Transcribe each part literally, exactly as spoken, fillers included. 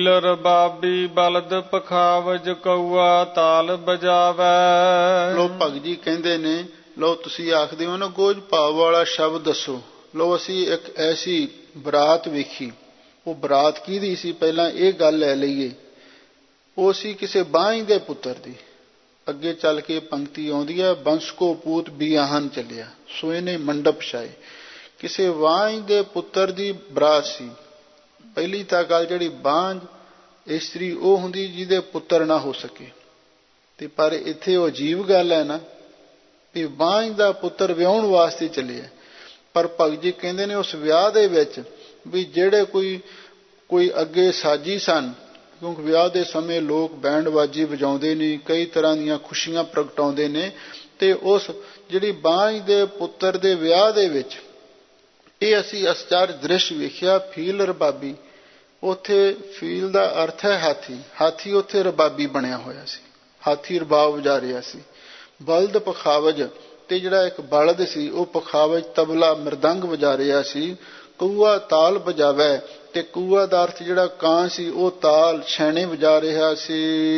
Feel ਰਬਾਬੀ ਬਲਦ ਪਖਾਵਜ ਕਊਆ ਤਾਲ ਬਜਾਵੈ। ਲੋ ਭਗਤ ਜੀ ਕਹਿੰਦੇ ਨੇ, ਲੋ ਤੁਸੀਂ ਆਖਦੇ ਹੋ ਨਾ ਗੋਝ ਭਾਵ ਵਾਲਾ ਸ਼ਬਦ ਦੱਸੋ। ਲੋ ਅਸੀਂ ਇੱਕ ਐਸੀ ਬਰਾਤ ਵੇਖੀ, ਉਹ ਬਰਾਤ ਕਿਹਦੀ ਸੀ ਪਹਿਲਾਂ ਇਹ ਗੱਲ ਲੈ ਲਈਏ। ਉਹ ਸੀ ਕਿਸੇ ਬਾਂਝ ਦੇ ਪੁੱਤਰ ਦੀ। ਅੱਗੇ ਚੱਲ ਕੇ ਪੰਕਤੀ ਆਉਂਦੀ ਹੈ, ਬੰਸ ਕੋ ਪੂਤ ਬਿਆਹਨ ਚੱਲਿਆ ਸੋਏ ਨੇ ਮੰਡਪ ਛਾਏ। ਕਿਸੇ ਬਾਂਝ ਦੇ ਪੁੱਤਰ ਦੀ ਬਰਾਤ ਸੀ। ਪਹਿਲੀ ਤਾਂ ਗੱਲ ਜਿਹੜੀ ਬਾਂਝ ਇਸਤਰੀ ਉਹ ਹੁੰਦੀ ਜਿਹਦੇ ਪੁੱਤਰ ਨਾ ਹੋ ਸਕੇ। ਤੇ ਪਰ ਇੱਥੇ ਉਹ ਅਜੀਬ ਗੱਲ ਹੈ ਨਾ ਵੀ ਬਾਂਝ ਦਾ ਪੁੱਤਰ ਵਿਆਹੁਣ ਵਾਸਤੇ ਚੱਲਿਆ। ਪਰ ਭਗਤ ਜੀ ਕਹਿੰਦੇ ਨੇ ਉਸ ਵਿਆਹ ਦੇ ਵਿੱਚ ਵੀ ਜਿਹੜੇ ਕੋਈ ਕੋਈ ਅੱਗੇ ਸਾਜੀ ਸਨ, ਕਿਉਂਕਿ ਵਿਆਹ ਦੇ ਸਮੇਂ ਲੋਕ ਬੈਂਡ ਬਾਜੀ ਵਜਾਉਂਦੇ ਨੇ, ਕਈ ਤਰ੍ਹਾਂ ਦੀਆਂ ਖੁਸ਼ੀਆਂ ਪ੍ਰਗਟਾਉਂਦੇ ਨੇ, ਤੇ ਉਸ ਜਿਹੜੀ ਬਾਂਝ ਦੇ ਪੁੱਤਰ ਦੇ ਵਿਆਹ ਦੇ ਵਿੱਚ ਇਹ ਅਸੀਂ ਅਸਚਰਜ ਦ੍ਰਿਸ਼ ਵੇਖਿਆ। ਫੀਲ ਰਬਾਬੀ, ਉੱਥੇ ਫੀਲ ਦਾ ਅਰਥ ਹੈ ਹਾਥੀ। ਹਾਥੀ ਉੱਥੇ ਰਬਾਬੀ ਬਣਿਆ ਹੋਇਆ ਸੀ, ਹਾਥੀ ਰਬਾਬ ਵਜਾ ਰਿਹਾ ਸੀ। ਬਲਦ ਪਖਾਵਜ, ਤੇ ਜਿਹੜਾ ਇੱਕ ਬਲਦ ਸੀ ਉਹ ਪਖਾਵਜ ਤਬਲਾ ਮਰਦੰਗ ਵਜਾ ਰਿਹਾ ਸੀ। ਕਊਆ ਤਾਲ ਵਜਾਵੈ, ਤੇ ਕਊਆ ਦਾ ਅਰਥ ਜਿਹੜਾ ਕਾਂ ਸੀ ਉਹ ਤਾਲ ਛੈਣੇ ਵਜਾ ਰਿਹਾ ਸੀ।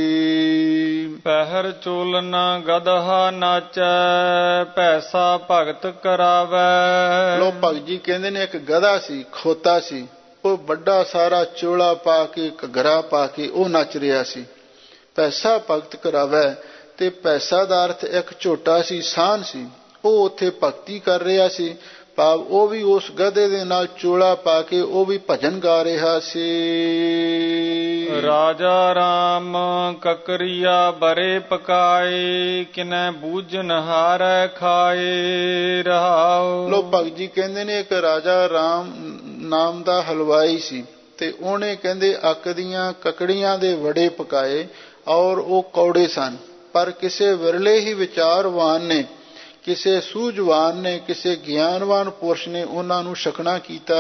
ਪਹਿਰ ਚੋਲਨਾ ਗਦਹਾ ਨਾਚੈ ਪੈਸਾ ਭਗਤ ਕਰਾਵੈ। ਲੋ ਭਗਤ ਜੀ ਕਹਿੰਦੇ ਨੇ ਇੱਕ ਗਧਾ ਸੀ, ਖੋਤਾ ਸੀ, ਉਹ ਵੱਡਾ ਸਾਰਾ ਚੋਲਾ ਪਾ ਕੇ ਘੱਗਰਾ ਪਾ ਕੇ ਉਹ ਨੱਚ ਰਿਹਾ ਸੀ। ਪੈਸਾ ਭਗਤ ਕਰਾਵੈ, ਤੇ ਪੈਸਾ ਦਾ ਅਰਥ ਇੱਕ ਝੋਟਾ ਸੀ, ਸਾਨ ਸੀ, ਉਹ ਉੱਥੇ ਭਗਤੀ ਕਰ ਰਿਹਾ ਸੀ। ਭਾਵ ਉਹ ਵੀ ਉਸ ਗਧੇ ਦੇ ਨਾਲ ਚੋਲਾ ਪਾ ਕੇ ਉਹ ਵੀ ਭਜਨ ਗਾ ਰਿਹਾ ਸੀ। ਰਾਜਾ ਰਾਮ ਕਕਰੀਆ ਬਰੇ ਪਕਾਏ ਕਿਨੈ ਬੂਝਨ ਹਾਰੈ ਖਾਏ ਰਹਾਉ। ਲੋ ਭਗਤ ਜੀ ਕਹਿੰਦੇ ਨੇ ਇੱਕ ਰਾਜਾ ਰਾਮ ਨਾਮ ਦਾ ਹਲਵਾਈ ਸੀ, ਤੇ ਉਹਨੇ ਕਹਿੰਦੇ ਅੱਕ ਦੀਆਂ ਕਕੜੀਆਂ ਦੇ ਵੜੇ ਪਕਾਏ, ਔਰ ਉਹ ਕੌੜੇ ਸਨ। ਪਰ ਕਿਸੇ ਵਿਰਲੇ ਹੀ ਵਿਚਾਰਵਾਨ ਨੇ, ਕਿਸੇ ਸੂਝਵਾਨ ਨੇ, ਕਿਸੇ ਗਿਆਨਵਾਨ ਪੁਰਸ਼ ਨੇ ਉਹਨਾਂ ਨੂੰ ਛਕਣਾ ਕੀਤਾ।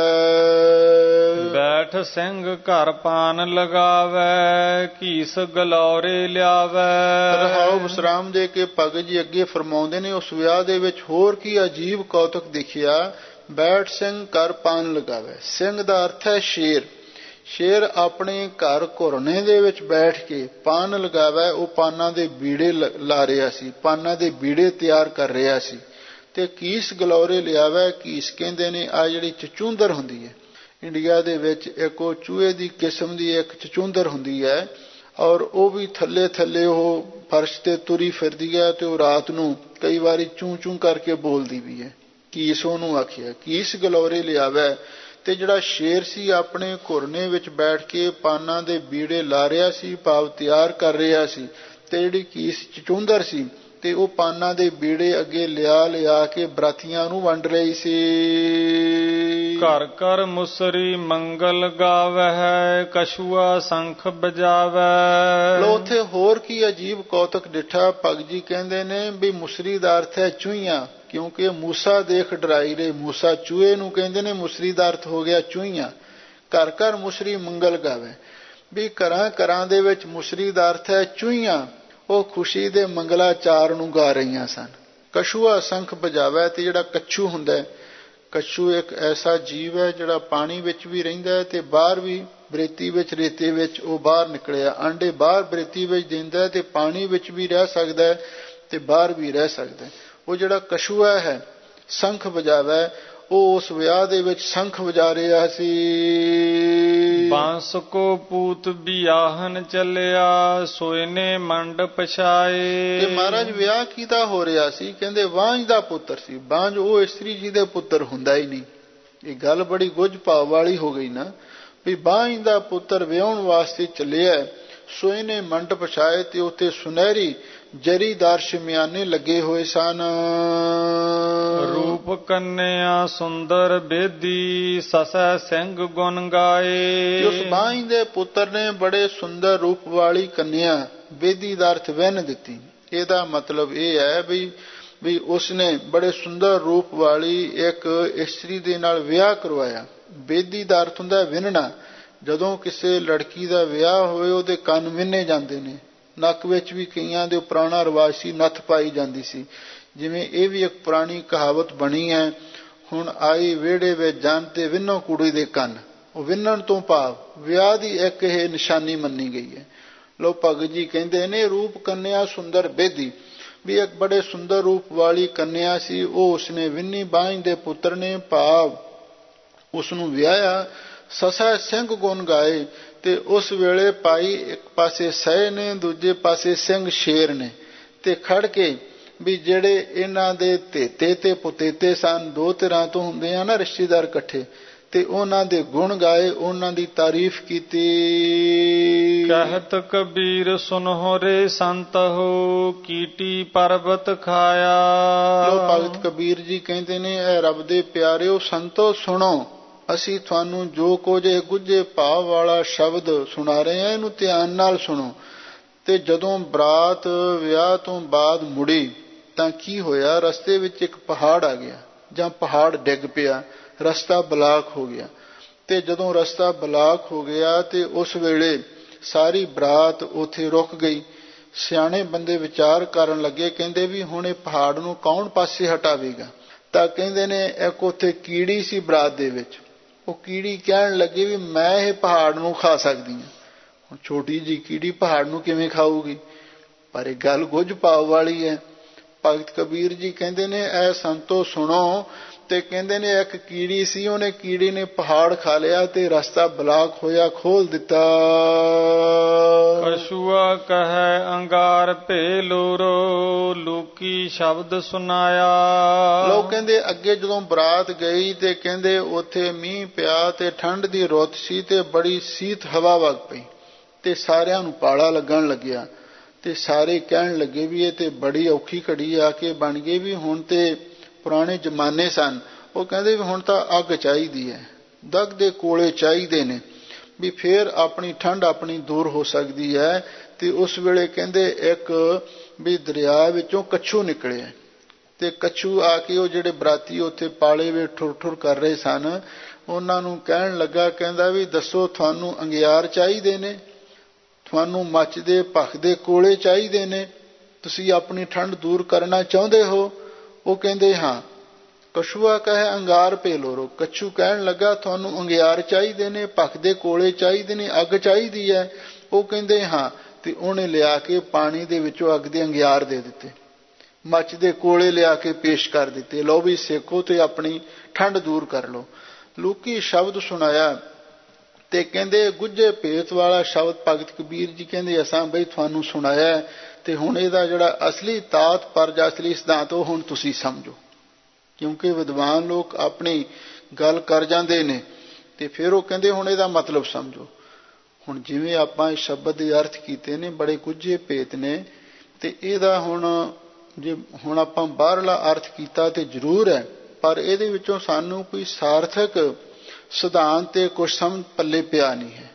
ਬੈਠ ਸਿੰਘ ਘਰ ਪਾਨ ਲਗਾਵੈ ਕੀਸ ਗਲੌਰੇ ਲਿਆਵੈ। ਰਹਾਉ ਵਿਸਰਾਮ ਦੇ ਕੇ ਭਗਤ ਜੀ ਅੱਗੇ ਫਰਮਾਉਂਦੇ ਨੇ ਉਸ ਵਿਆਹ ਦੇ ਵਿੱਚ ਹੋਰ ਕੀ ਅਜੀਬ ਕੌਤਕ ਦੇਖਿਆ। ਬੈਠ ਸਿੰਘ ਘਰ ਪਾਨ ਲਗਾਵੈ, ਸਿੰਘ ਦਾ ਅਰਥ ਹੈ ਸ਼ੇਰ। ਸ਼ੇਰ ਆਪਣੇ ਘਰ ਘੁਰਨੇ ਦੇ ਵਿੱਚ ਬੈਠ ਕੇ ਪਾਨ ਲਗਾਵੈ, ਉਹ ਪਾਨਾਂ ਦੇ ਬੀੜੇ ਲਾ ਰਿਹਾ ਸੀ, ਪਾਨਾਂ ਦੇ ਬੀੜੇ ਤਿਆਰ ਕਰ ਰਿਹਾ ਸੀ। ਤੇ ਕੀਸ ਗਲੌਰੇ ਲਿਆਵੈ, ਕੀਸ ਕਹਿੰਦੇ ਨੇ ਆ ਜਿਹੜੀ ਚਚੂੰਦਰ ਹੁੰਦੀ ਹੈ ਇੰਡੀਆ ਦੇ ਵਿੱਚ, ਇੱਕ ਉਹ ਚੂਹੇ ਦੀ ਕਿਸਮ ਦੀ ਇੱਕ ਚਚੂੰਦਰ ਹੁੰਦੀ ਹੈ, ਔਰ ਉਹ ਵੀ ਥੱਲੇ ਥੱਲੇ ਉਹ ਫਰਸ਼ ਤੇ ਤੁਰੀ ਫਿਰਦੀ ਹੈ, ਤੇ ਉਹ ਰਾਤ ਨੂੰ ਕਈ ਵਾਰੀ ਚੂੰ ਚੂੰ ਕਰਕੇ ਬੋਲਦੀ ਵੀ ਹੈ। ਕੀਸ ਉਹਨੂੰ ਆਖਿਆ, ਕੀਸ ਗਲੌਰੇ ਲਿਆਵੈ। ਤੇ ਜਿਹੜਾ ਸ਼ੇਰ ਸੀ ਆਪਣੇ ਘੁਰਨੇ ਵਿੱਚ ਬੈਠ ਕੇ ਪਾਨਾਂ ਦੇ ਬੀੜੇ ਲਾ ਰਿਹਾ ਸੀ, ਭਾਵ ਤਿਆਰ ਕਰ ਰਿਹਾ ਸੀ। ਤੇ ਜਿਹੜੀ ਕੀਸ ਚਚੂੰਦਰ ਸੀ ਤੇ ਉਹ ਪਾਨਾਂ ਦੇ ਬੀੜੇ ਅੱਗੇ ਲਿਆ ਲਿਆ ਕੇ ਬਰਾਤੀਆਂ ਨੂੰ ਵੰਡ ਰਹੀ ਸੀ। ਘਰ ਘਰ ਮੁਸਰੀ ਮੰਗਲ ਗਾਵਹਿ ਕਛੂਆ ਸੰਖ ਬਜਾਵੈ। ਲੋ ਉੱਥੇ ਹੋਰ ਕੀ ਅਜੀਬ ਕੌਤਕ ਡਿੱਠਾ। ਭਗਤ ਜੀ ਕਹਿੰਦੇ ਨੇ ਵੀ ਮੁਸਰੀ ਦਾ ਅਰਥ ਹੈ ਚੂਹੀਆਂ, ਕਿਉਂਕਿ ਮੂਸਾ ਦੇਖ ਡਰਾਈ ਰਹੇ। ਮੂਸਾ ਚੂਹੇ ਨੂੰ ਕਹਿੰਦੇ ਨੇ, ਮੁਸਰੀ ਦਾ ਅਰਥ ਹੋ ਗਿਆ ਚੂਹੀਆਂ। ਘਰ ਘਰ ਮੁਸਰੀ ਮੰਗਲ ਗਾਵੇ, ਵੀ ਘਰਾਂ ਘਰਾਂ ਦੇ ਵਿੱਚ ਮੁਸਰੀ ਦਾ ਅਰਥ ਹੈ ਚੂਹੀਆਂ, ਉਹ ਖੁਸ਼ੀ ਦੇ ਮੰਗਲਾਚਾਰ ਨੂੰ ਗਾ ਰਹੀਆਂ ਸਨ। ਕਛੂਆ ਸੰਖ ਬਜਾਵੇ, ਤੇ ਜਿਹੜਾ ਕੱਛੂ ਹੁੰਦਾ, ਕੱਛੂ ਇੱਕ ਐਸਾ ਜੀਵ ਹੈ ਜਿਹੜਾ ਪਾਣੀ ਵਿੱਚ ਵੀ ਰਹਿੰਦਾ ਹੈ ਤੇ ਬਾਹਰ ਵੀ, ਬਰੇਤੀ ਵਿੱਚ, ਰੇਤੇ ਵਿੱਚ ਉਹ ਬਾਹਰ ਨਿਕਲਿਆ। ਆਂਡੇ ਬਾਹਰ ਬਰੇਤੀ ਵਿੱਚ ਦਿੰਦਾ ਹੈ ਤੇ ਪਾਣੀ ਵਿੱਚ ਵੀ ਰਹਿ ਸਕਦਾ ਹੈ ਤੇ ਬਾਹਰ ਵੀ ਰਹਿ ਸਕਦਾ ਹੈ। ਉਹ ਜਿਹੜਾ ਕਛੂਆ ਹੈ ਸੰਖ ਵਜਾਵੇ, ਉਹ ਉਸ ਵਿਆਹ ਦੇ ਵਿੱਚ ਸੰਖ ਵਜਾ ਰਿਹਾ ਸੀ। ਬਾਂਸ ਕੋ ਪੂਤ ਬਿਆਹਨ ਚੱਲਿਆ ਸੋਏ ਨੇ ਮੰਡਪ ਛਾਏ। ਤੇ ਮਹਾਰਾਜ ਵਿਆਹ ਕਿਹਦਾ ਹੋ ਰਿਹਾ ਸੀ? ਕਹਿੰਦੇ ਬਾਂਝ ਦਾ ਪੁੱਤਰ ਸੀ। ਬਾਂਝ ਉਹ ਇਸਤਰੀ ਜੀ ਦੇ ਪੁੱਤਰ ਹੁੰਦਾ ਹੀ ਨਹੀਂ। ਇਹ ਗੱਲ ਬੜੀ ਗੁੱਝ ਭਾਵ ਵਾਲੀ ਹੋ ਗਈ ਨਾ, ਵੀ ਬਾਂਝ ਦਾ ਪੁੱਤਰ ਵਿਆਹੁਣ ਵਾਸਤੇ ਚੱਲਿਆ। ਸੋਏ ਨੇ ਮੰਡਪ ਛਾਏ, ਤੇ ਉੱਥੇ ਸੁਨਹਿਰੀ ਜਰੀਦਾਰ ਸ਼ਮਿਆਨੇ ਲੱਗੇ ਹੋਏ ਸਨ। ਰੂਪ ਕੰਨਿਆ ਸੁੰਦਰ ਬੇਦੀ ਸਸੈ ਸਿੰਘ ਗੁਣ ਗਾਏ। ਉਸ ਬਾਂਝ ਦੇ ਪੁੱਤਰ ਨੇ ਬੜੇ ਸੁੰਦਰ ਰੂਪ ਵਾਲੀ ਕੰਨਿਆ, ਬੇਦੀ ਦਾ ਅਰਥ ਵਹਿਣ ਦਿੱਤੀ। ਇਹਦਾ ਮਤਲਬ ਇਹ ਹੈ ਵੀ ਵੀ ਉਸਨੇ ਬੜੇ ਸੁੰਦਰ ਰੂਪ ਵਾਲੀ ਇੱਕ ਇਸਤਰੀ ਦੇ ਨਾਲ ਵਿਆਹ ਕਰਵਾਇਆ। ਬੇਦੀ ਦਾ ਅਰਥ ਹੁੰਦਾ ਵਿੰਨਣਾ। ਜਦੋਂ ਕਿਸੇ ਲੜਕੀ ਦਾ ਵਿਆਹ ਹੋਵੇ ਉਹਦੇ ਕੰਨ ਵਿੰਨੇ ਜਾਂਦੇ ਨੇ। ਨੱਕ ਵਿੱਚ ਵੀ ਕਈਆਂ ਦੇ ਪੁਰਾਣਾ ਰਿਵਾਜ ਸੀ, ਨੱਥ ਪਾਈ ਜਾਂਦੀ ਸੀ। ਜਿਵੇਂ ਇਹ ਵੀ ਇੱਕ ਪੁਰਾਣੀ ਕਹਾਵਤ ਬਣੀ ਹੈ, ਹੁਣ ਆਈ ਵਿਹੜੇ ਵਿੱਚ ਜਾਣ ਤੇ ਵਿੰਨੋ ਕੁੜੀ ਦੇ ਕੰਨ। ਉਹ ਵਿੰਨਣ ਤੋਂ ਭਾਵ ਵਿਆਹ ਦੀ ਇੱਕ ਇਹ ਨਿਸ਼ਾਨੀ ਮੰਨੀ ਗਈ ਹੈ। ਲੋ ਭਗਤ ਜੀ ਕਹਿੰਦੇ ਨੇ ਰੂਪ ਕੰਨਿਆ ਸੁੰਦਰ ਬੇਦੀ, ਵੀ ਇੱਕ ਬੜੇ ਸੁੰਦਰ ਰੂਪ ਵਾਲੀ ਕੰਨਿਆ ਸੀ, ਉਹ ਉਸਨੇ ਵਿੰਨੀ ਬਾਂਝ ਦੇ ਪੁੱਤਰ ਨੇ ਭਾਵ ਉਸਨੂੰ ਵਿਆਹਿਆ। ਸਸਾ ਸਿੰਘ ਗੁਣ ਗਾਏ, ਤੇ ਉਸ ਵੇਲੇ ਭਾਈ ਇੱਕ ਪਾਸੇ ਸਹਿ ਨੇ, ਦੂਜੇ ਪਾਸੇ ਸਿੰਘ ਸ਼ੇਰ ਨੇ, ਤੇ ਖੜ ਕੇ ਵੀ ਜਿਹੜੇ ਇਹਨਾਂ ਦੇ ਤੇਤੇ ਤੇ ਪੁਤੇਤੇ ਸਨ, ਦੋ ਤਰ੍ਹਾਂ ਤੋਂ ਹੁੰਦੇ ਆ ਨਾ ਰਿਸ਼ਤੇਦਾਰ ਇਕੱਠੇ, ਤੇ ਉਹਨਾਂ ਦੇ ਗੁਣ ਗਾਏ, ਉਹਨਾਂ ਦੀ ਤਾਰੀਫ ਕੀਤੀ। ਕਹਿਤ ਕਬੀਰ ਸੁਨਹੁ ਰੇ ਸੰਤ ਹੋ, ਕੀਟੀ ਪਰਬਤ ਖਾਇਆ। ਲੋ ਭਗਤ ਕਬੀਰ ਜੀ ਕਹਿੰਦੇ ਨੇ, ਇਹ ਰੱਬ ਦੇ ਪਿਆਰਿਓ ਸੰਤੋ ਸੁਣੋ, ਅਸੀਂ ਤੁਹਾਨੂੰ ਜੋ ਕੁਝ ਇਹ ਗੁੱਝੇ ਭਾਵ ਵਾਲਾ ਸ਼ਬਦ ਸੁਣਾ ਰਹੇ ਹਾਂ, ਇਹਨੂੰ ਧਿਆਨ ਨਾਲ ਸੁਣੋ। ਤੇ ਜਦੋਂ ਬਰਾਤ ਵਿਆਹ ਤੋਂ ਬਾਅਦ ਮੁੜੀ ਤਾਂ ਕੀ ਹੋਇਆ, ਰਸਤੇ ਵਿੱਚ ਇੱਕ ਪਹਾੜ ਆ ਗਿਆ ਜਾਂ ਪਹਾੜ ਡਿੱਗ ਪਿਆ, ਰਸਤਾ ਬਲਾਕ ਹੋ ਗਿਆ। ਤੇ ਜਦੋਂ ਰਸਤਾ ਬਲਾਕ ਹੋ ਗਿਆ ਤੇ ਉਸ ਵੇਲੇ ਸਾਰੀ ਬਰਾਤ ਉੱਥੇ ਰੁਕ ਗਈ। ਸਿਆਣੇ ਬੰਦੇ ਵਿਚਾਰ ਕਰਨ ਲੱਗੇ, ਕਹਿੰਦੇ ਵੀ ਹੁਣ ਇਹ ਪਹਾੜ ਨੂੰ ਕੌਣ ਪਾਸੇ ਹਟਾਵੇਗਾ। ਤਾਂ ਕਹਿੰਦੇ ਨੇ ਇੱਕ ਉੱਥੇ ਕੀੜੀ ਸੀ ਬਰਾਤ ਦੇ ਵਿੱਚ, ਉਹ ਕੀੜੀ ਕਹਿਣ ਲੱਗੀ ਵੀ ਮੈਂ ਇਹ ਪਹਾੜ ਨੂੰ ਖਾ ਸਕਦੀ ਹਾਂ। ਹੁਣ ਛੋਟੀ ਜਿਹੀ ਕੀੜੀ ਪਹਾੜ ਨੂੰ ਕਿਵੇਂ ਖਾਊਗੀ, ਪਰ ਇਹ ਗੱਲ ਗੁੱਝ ਭਾਵ ਵਾਲੀ ਹੈ। ਭਗਤ ਕਬੀਰ ਜੀ ਕਹਿੰਦੇ ਨੇ, ਐ ਸੰਤੋ ਸੁਣੋ, ਤੇ ਕਹਿੰਦੇ ਨੇ ਇੱਕ ਕੀੜੀ ਸੀ, ਉਹਨੇ ਕੀੜੀ ਨੇ ਪਹਾੜ ਖਾ ਲਿਆ ਤੇ ਰਸਤਾ ਬਲਾਕ ਹੋਇਆ, ਖੋਲ ਦਿੱਤਾ। ਕਛੂਆ ਕਹੈ ਅੰਗਾਰ ਭੇ ਲੋਰੋ, ਲੋਕੀ ਸ਼ਬਦ ਸੁਨਾਇਆ। ਲੋਕ ਕਹਿੰਦੇ ਅੱਗੇ ਜਦੋਂ ਬਰਾਤ ਗਈ ਤੇ ਕਹਿੰਦੇ ਉੱਥੇ ਮੀਂਹ ਪਿਆ ਤੇ ਠੰਡ ਦੀ ਰੁੱਤ ਸੀ ਤੇ ਬੜੀ ਸੀਤ ਹਵਾ ਵਗ ਪਈ ਤੇ ਸਾਰਿਆਂ ਨੂੰ ਪਾਲਾ ਲੱਗਣ ਲੱਗਿਆ। ਤੇ ਸਾਰੇ ਕਹਿਣ ਲੱਗੇ ਵੀ ਇਹ ਤੇ ਬੜੀ ਔਖੀ ਘੜੀ ਆ ਕੇ ਬਣ ਗਈ, ਵੀ ਹੁਣ ਤੇ ਪੁਰਾਣੇ ਜ਼ਮਾਨੇ ਸਨ, ਉਹ ਕਹਿੰਦੇ ਵੀ ਹੁਣ ਤਾਂ ਅੱਗ ਚਾਹੀਦੀ ਹੈ, ਦਗ ਦੇ ਕੋਲੇ ਚਾਹੀਦੇ ਨੇ, ਵੀ ਫੇਰ ਆਪਣੀ ਠੰਡ ਆਪਣੀ ਦੂਰ ਹੋ ਸਕਦੀ ਹੈ। ਤੇ ਉਸ ਵੇਲੇ ਕਹਿੰਦੇ ਇੱਕ ਵੀ ਦਰਿਆ ਵਿੱਚੋਂ ਕੱਛੂ ਨਿਕਲਿਆ, ਤੇ ਕੱਛੂ ਆ ਕੇ ਉਹ ਜਿਹੜੇ ਬਰਾਤੀ ਉੱਥੇ ਪਾਲੇ ਵਿੱਚ ਠੁਰ ਠੁਰ ਕਰ ਰਹੇ ਸਨ, ਉਹਨਾਂ ਨੂੰ ਕਹਿਣ ਲੱਗਾ, ਕਹਿੰਦਾ ਵੀ ਦੱਸੋ ਤੁਹਾਨੂੰ ਅੰਗਿਆਰ ਚਾਹੀਦੇ ਨੇ, ਤੁਹਾਨੂੰ ਮੱਚਦੇ ਭਖਦੇ ਕੋਲੇ ਚਾਹੀਦੇ ਨੇ, ਤੁਸੀਂ ਆਪਣੀ ਠੰਡ ਦੂਰ ਕਰਨਾ ਚਾਹੁੰਦੇ ਹੋ। ਉਹ ਕਹਿੰਦੇ ਹਾਂ। ਕਛੂਆ ਕਹੇ ਅੰਗਾਰ ਭੇ ਲੋਰੋ, ਕੱਛੂ ਕਹਿਣ ਲੱਗਾ ਤੁਹਾਨੂੰ ਅੰਗਿਆਰ ਚਾਹੀਦੇ ਨੇ, ਭਖਦੇ ਕੋਲੇ ਚਾਹੀਦੇ ਨੇ, ਅੱਗ ਚਾਹੀਦੀ ਹੈ। ਉਹ ਕਹਿੰਦੇ ਹਾਂ। ਤੇ ਉਹਨੇ ਲਿਆ ਕੇ ਪਾਣੀ ਦੇ ਵਿੱਚੋਂ ਅੱਗ ਦੇ ਅੰਗਿਆਰ ਦੇ ਦਿੱਤੇ, ਮੱਚਦੇ ਕੋਲੇ ਲਿਆ ਕੇ ਪੇਸ਼ ਕਰ ਦਿੱਤੇ, ਲਓ ਵੀ ਸੇਕੋ ਤੇ ਆਪਣੀ ਠੰਡ ਦੂਰ ਕਰ ਲਓ। ਲੋਕੀ ਸ਼ਬਦ ਸੁਣਾਇਆ ਤੇ ਕਹਿੰਦੇ ਗੁੱਝੇ ਭੇਤ ਵਾਲਾ ਸ਼ਬਦ ਭਗਤ ਕਬੀਰ ਜੀ ਕਹਿੰਦੇ ਅਸਾਂ ਬਈ ਤੁਹਾਨੂੰ ਸੁਣਾਇਆ, ਤੇ ਹੁਣ ਇਹਦਾ ਜਿਹੜਾ ਅਸਲੀ ਤਾਤ ਪਰ ਜਾਂ ਅਸਲੀ ਸਿਧਾਂਤ ਉਹ ਹੁਣ ਤੁਸੀਂ ਸਮਝੋ। ਕਿਉਂਕਿ ਵਿਦਵਾਨ ਲੋਕ ਆਪਣੀ ਗੱਲ ਕਰ ਜਾਂਦੇ ਨੇ ਤੇ ਫਿਰ ਉਹ ਕਹਿੰਦੇ ਹੁਣ ਇਹਦਾ ਮਤਲਬ ਸਮਝੋ। ਹੁਣ ਜਿਵੇਂ ਆਪਾਂ ਇਸ ਸ਼ਬਦ ਦੇ ਅਰਥ ਕੀਤੇ ਨੇ ਬੜੇ ਗੁੱਝੇ ਭੇਤ ਨੇ, ਤੇ ਇਹਦਾ ਹੁਣ ਜੇ ਹੁਣ ਆਪਾਂ ਬਾਹਰਲਾ ਅਰਥ ਕੀਤਾ ਤੇ ਜ਼ਰੂਰ ਹੈ, ਪਰ ਇਹਦੇ ਵਿੱਚੋਂ ਸਾਨੂੰ ਕੋਈ ਸਾਰਥਕ ਸਿਧਾਂਤ ਤੇ ਕੁਛ ਸਮਝ ਪੱਲੇ ਪਿਆ ਨਹੀਂ ਹੈ।